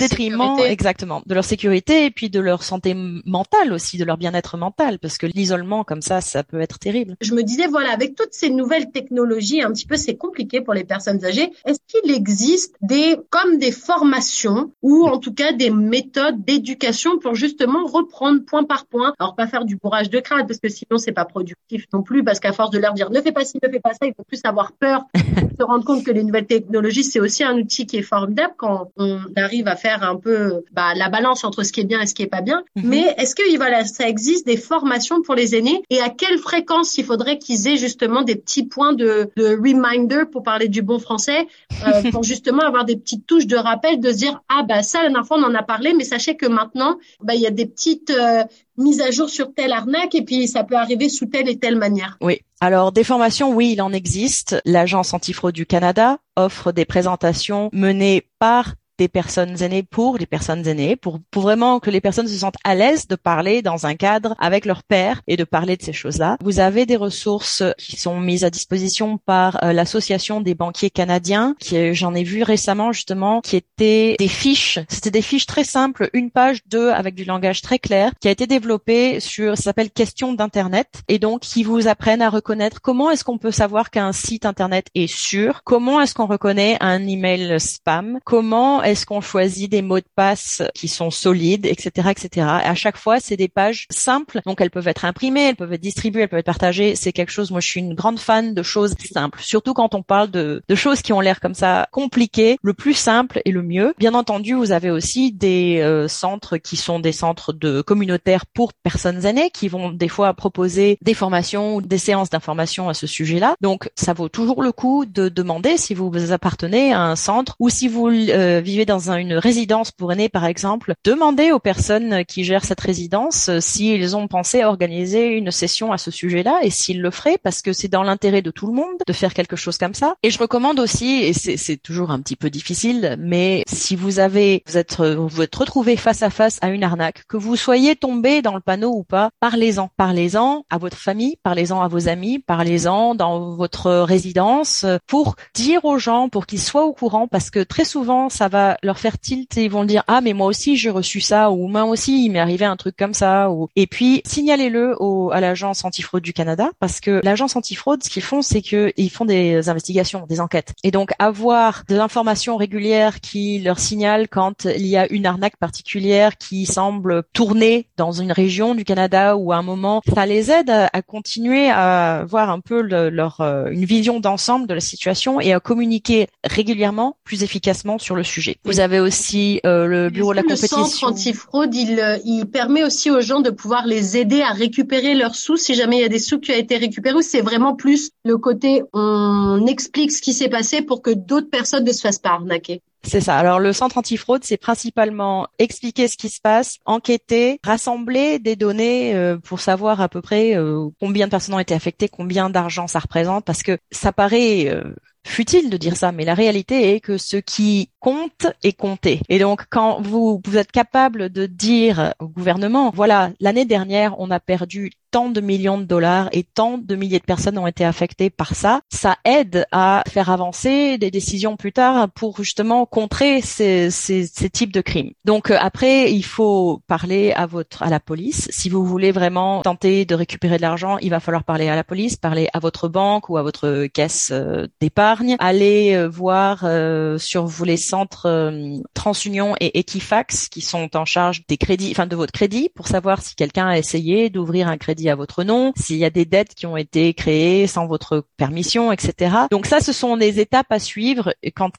exactement de leur sécurité et puis de leur santé mentale aussi, de leur bien-être mental, parce que l'isolement comme ça peut être terrible. Je me disais voilà, avec toutes ces nouvelles technologies, un petit peu c'est compliqué pour les personnes âgées. Est-ce qu'il existe des formations ou en tout cas des méthodes d'éducation pour justement reprendre point par point, alors pas faire du bourrage de crâne parce que sinon c'est pas productif non plus, parce qu'à force de leur dire ne fais pas ci, ne fais pas ça, ils vont plus avoir peur, se rendre compte que les nouvelles technologies c'est aussi un outil qui est formidable quand on arrive à faire un peu la balance entre ce qui est bien et ce qui est pas bien. Mais est-ce que ça existe des formations pour les aînés et à quelle fréquence il faudrait qu'ils aient justement des petits points de reminder, pour parler du bon français, pour justement avoir des petites touches de rappel, de se dire ça la dernière fois on en a parlé, mais sachez que maintenant il y a des petites mises à jour sur telle arnaque et puis ça peut arriver sous telle et telle manière. Oui. Alors, des formations, oui, il en existe. L'Agence antifraude du Canada offre des présentations menées par des personnes aînées pour les personnes aînées, pour vraiment que les personnes se sentent à l'aise de parler dans un cadre avec leur père et de parler de ces choses-là. Vous avez des ressources qui sont mises à disposition par l'Association des banquiers canadiens, qui j'en ai vu récemment justement, qui étaient des fiches. C'était des fiches très simples, une page, 2, avec du langage très clair, qui a été développé ça s'appelle Questions d'Internet, et donc qui vous apprennent à reconnaître comment est-ce qu'on peut savoir qu'un site Internet est sûr, comment est-ce qu'on reconnaît un email spam, comment est-ce qu'on choisit des mots de passe qui sont solides, etc., etc. Et à chaque fois, c'est des pages simples. Donc, elles peuvent être imprimées, elles peuvent être distribuées, elles peuvent être partagées. C'est quelque chose, moi, je suis une grande fan de choses simples. Surtout quand on parle de choses qui ont l'air comme ça compliquées. Le plus simple et le mieux. Bien entendu, vous avez aussi des centres qui sont des centres communautaires pour personnes aînées qui vont des fois proposer des formations ou des séances d'information à ce sujet-là. Donc, ça vaut toujours le coup de demander si vous appartenez à un centre ou si vous vivez dans une résidence pour aînés, par exemple, demandez aux personnes qui gèrent cette résidence s'ils ont pensé à organiser une session à ce sujet-là et s'ils le feraient, parce que c'est dans l'intérêt de tout le monde de faire quelque chose comme ça. Et je recommande aussi, et c'est toujours un petit peu difficile, mais si vous êtes retrouvé face à face à une arnaque, que vous soyez tombé dans le panneau ou pas, parlez-en. Parlez-en à votre famille, parlez-en à vos amis, parlez-en dans votre résidence pour dire aux gens, pour qu'ils soient au courant, parce que très souvent, ça va leur faire tilt et ils vont dire mais moi aussi j'ai reçu ça, ou moi aussi il m'est arrivé un truc comme ça, et puis signalez-le à l'Agence antifraude du Canada, parce que l'Agence antifraude, ce qu'ils font, c'est que ils font des investigations, des enquêtes, et donc avoir de l'information régulière qui leur signale quand il y a une arnaque particulière qui semble tourner dans une région du Canada ou à un moment, ça les aide à continuer à avoir un peu une vision d'ensemble de la situation et à communiquer régulièrement, plus efficacement sur le sujet. Vous avez aussi le bureau de la compétition. Le centre antifraude, il permet aussi aux gens de pouvoir les aider à récupérer leurs sous si jamais il y a des sous qui ont été récupérés, ou c'est vraiment plus le côté on explique ce qui s'est passé pour que d'autres personnes ne se fassent pas arnaquer? C'est ça. Alors, le centre antifraude, c'est principalement expliquer ce qui se passe, enquêter, rassembler des données pour savoir à peu près combien de personnes ont été affectées, combien d'argent ça représente, parce que ça paraît futile de dire ça, mais la réalité est que ce qui compte est compté. Et donc, quand vous êtes capable de dire au gouvernement, voilà, l'année dernière, on a perdu tant de millions de dollars et tant de milliers de personnes ont été affectées par ça, ça aide à faire avancer des décisions plus tard pour justement contrer ces types de crimes. Donc après, il faut parler à la police. Si vous voulez vraiment tenter de récupérer de l'argent, il va falloir parler à la police, parler à votre banque ou à votre caisse d'épargne, aller voir sur les centres TransUnion et Equifax qui sont en charge des crédits, enfin de votre crédit, pour savoir si quelqu'un a essayé d'ouvrir un crédit à votre nom, s'il y a des dettes qui ont été créées sans votre permission, etc. Donc ça, ce sont des étapes à suivre quand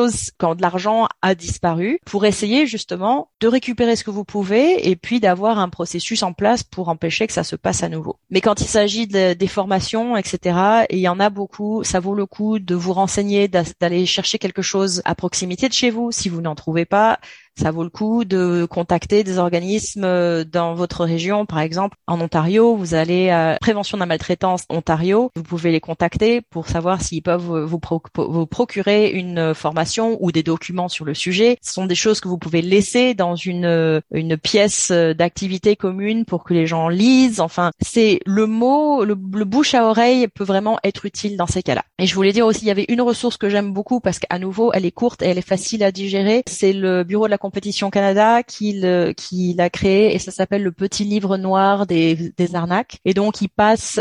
de l'argent a disparu, pour essayer justement de récupérer ce que vous pouvez et puis d'avoir un processus en place pour empêcher que ça se passe à nouveau. Mais quand il s'agit des formations, etc., et il y en a beaucoup, ça vaut le coup de vous renseigner, d'aller chercher quelque chose à proximité de chez vous. Si vous n'en trouvez pas, ça vaut le coup de contacter des organismes dans votre région. Par exemple, en Ontario, vous allez à Prévention de la maltraitance Ontario. Vous pouvez les contacter pour savoir s'ils peuvent vous procurer une formation ou des documents sur le sujet. Ce sont des choses que vous pouvez laisser dans une pièce d'activité commune pour que les gens lisent. Enfin, c'est le bouche à oreille peut vraiment être utile dans ces cas-là. Et je voulais dire aussi, il y avait une ressource que j'aime beaucoup parce qu'à nouveau, elle est courte et elle est facile à digérer. C'est le Bureau de la Compétition Canada qui l'a créé et ça s'appelle le Petit Livre Noir des arnaques. Et donc ils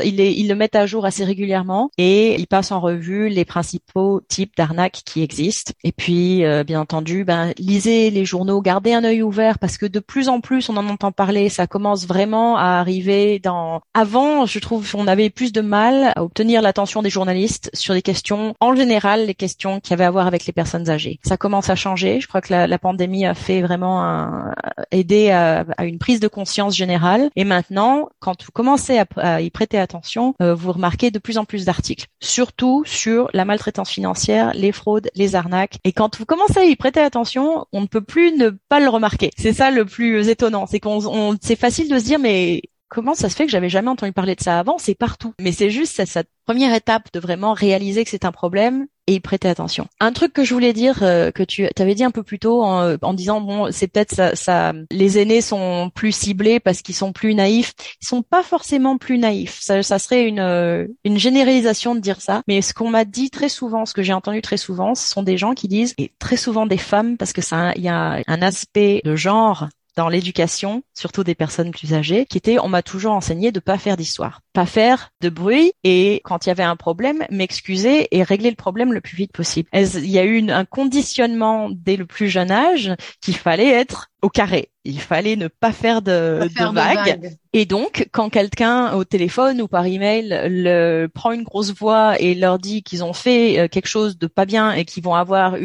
le mettent à jour assez régulièrement et ils passent en revue les principaux types d'arnaques qui existent. Et puis bien entendu, lisez les journaux, gardez un œil ouvert parce que de plus en plus on en entend parler. Ça commence vraiment à arriver Avant, je trouve, on avait plus de mal à obtenir l'attention des journalistes sur des questions, en général, les questions qui avaient à voir avec les personnes âgées. Ça commence à changer. Je crois que la pandémie a fait vraiment aider à une prise de conscience générale. Et maintenant, quand vous commencez à y prêter attention, vous remarquez de plus en plus d'articles, surtout sur la maltraitance financière, les fraudes, les arnaques. Et quand vous commencez à y prêter attention, on ne peut plus ne pas le remarquer. C'est ça le plus étonnant, c'est c'est facile de se dire mais comment ça se fait que j'avais jamais entendu parler de ça avant? C'est partout. Mais c'est juste cette première étape de vraiment réaliser que c'est un problème et y prêter attention. Un truc que je voulais dire, que tu avais dit un peu plus tôt en disant, bon, c'est peut-être ça, les aînés sont plus ciblés parce qu'ils sont plus naïfs. Ils sont pas forcément plus naïfs. Ça serait une généralisation de dire ça. Mais ce qu'on m'a dit très souvent, ce que j'ai entendu très souvent, ce sont des gens qui disent, et très souvent des femmes, parce que il y a un aspect de genre dans l'éducation, surtout des personnes plus âgées, qui était, on m'a toujours enseigné de pas faire d'histoire, pas faire de bruit et quand il y avait un problème, m'excuser et régler le problème le plus vite possible. Il y a eu un conditionnement dès le plus jeune âge qu'il fallait être au carré. Il fallait ne pas faire de vagues. Et donc, quand quelqu'un au téléphone ou par email prend une grosse voix et leur dit qu'ils ont fait quelque chose de pas bien et qu'ils vont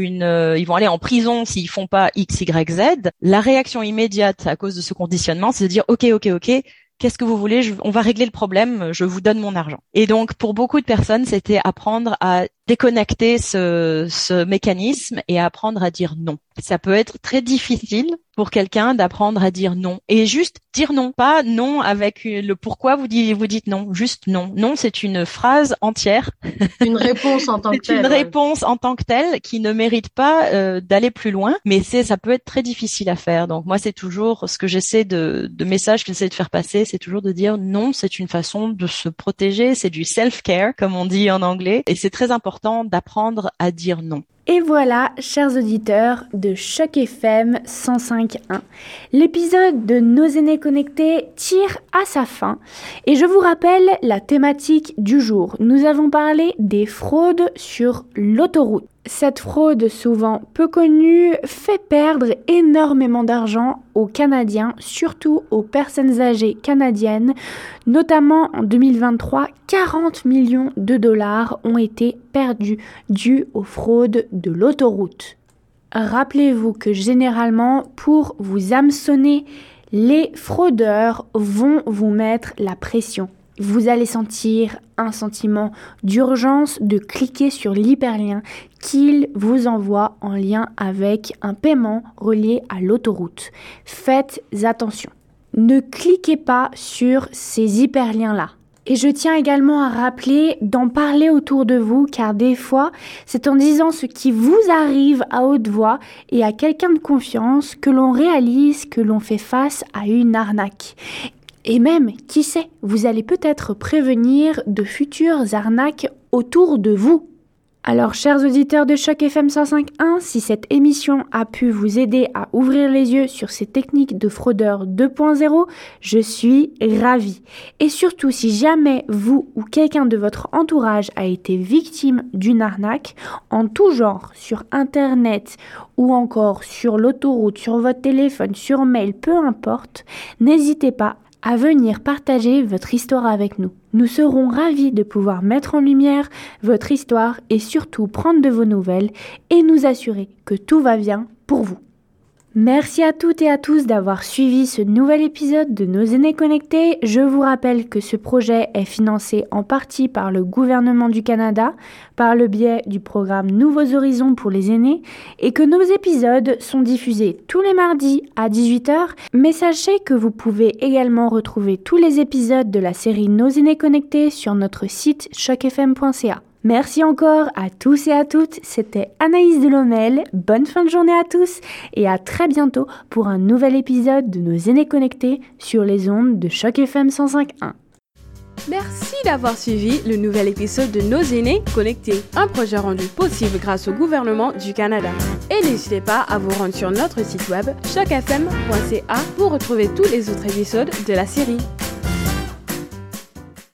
ils vont aller en prison s'ils font pas X, Y, Z, la réaction immédiate à cause de ce conditionnement, c'est de dire OK, qu'est-ce que vous voulez? On va régler le problème, je vous donne mon argent. Et donc, pour beaucoup de personnes, c'était apprendre à déconnecter ce mécanisme et apprendre à dire non. Ça peut être très difficile pour quelqu'un d'apprendre à dire non. Et juste dire non. Pas non avec le pourquoi vous dites non. Juste non. Non, c'est une phrase entière. Une réponse en tant que telle. C'est une réponse en tant que telle qui ne mérite pas d'aller plus loin. Mais ça peut être très difficile à faire. Donc moi, c'est toujours ce que j'essaie de message que j'essaie de faire passer, c'est toujours de dire non, c'est une façon de se protéger. C'est du self-care, comme on dit en anglais. Et c'est très important d'apprendre à dire non. Et voilà, chers auditeurs de Choc FM 105.1, l'épisode de Nos aînés connectés tire à sa fin. Et je vous rappelle la thématique du jour. Nous avons parlé des fraudes sur l'autoroute. Cette fraude, souvent peu connue, fait perdre énormément d'argent aux Canadiens, surtout aux personnes âgées canadiennes. Notamment en 2023, 40 millions de dollars ont été perdus dus aux fraudes de l'autoroute. Rappelez-vous que généralement, pour vous hameçonner, les fraudeurs vont vous mettre la pression. Vous allez sentir un sentiment d'urgence de cliquer sur l'hyperlien qu'ils vous envoient en lien avec un paiement relié à l'autoroute. Faites attention. Ne cliquez pas sur ces hyperliens-là. Et je tiens également à rappeler d'en parler autour de vous, car des fois, c'est en disant ce qui vous arrive à haute voix et à quelqu'un de confiance que l'on réalise que l'on fait face à une arnaque. Et même, qui sait, vous allez peut-être prévenir de futures arnaques autour de vous. Alors, chers auditeurs de Choc FM 105.1, si cette émission a pu vous aider à ouvrir les yeux sur ces techniques de fraudeurs 2.0, je suis ravie. Et surtout, si jamais vous ou quelqu'un de votre entourage a été victime d'une arnaque, en tout genre, sur Internet ou encore sur l'autoroute, sur votre téléphone, sur mail, peu importe, n'hésitez pas à venir partager votre histoire avec nous. Nous serons ravis de pouvoir mettre en lumière votre histoire et surtout prendre de vos nouvelles et nous assurer que tout va bien pour vous. Merci à toutes et à tous d'avoir suivi ce nouvel épisode de Nos Aînés Connectés. Je vous rappelle que ce projet est financé en partie par le gouvernement du Canada, par le biais du programme Nouveaux Horizons pour les aînés, et que nos épisodes sont diffusés tous les mardis à 18h. Mais sachez que vous pouvez également retrouver tous les épisodes de la série Nos Aînés Connectés sur notre site chocfm.ca. Merci encore à tous et à toutes, c'était Anaïs Delhommel, bonne fin de journée à tous et à très bientôt pour un nouvel épisode de Nos Aînés Connectés sur les ondes de Choc FM 105.1. Merci d'avoir suivi le nouvel épisode de Nos Aînés Connectés, un projet rendu possible grâce au gouvernement du Canada. Et n'hésitez pas à vous rendre sur notre site web chocfm.ca pour retrouver tous les autres épisodes de la série.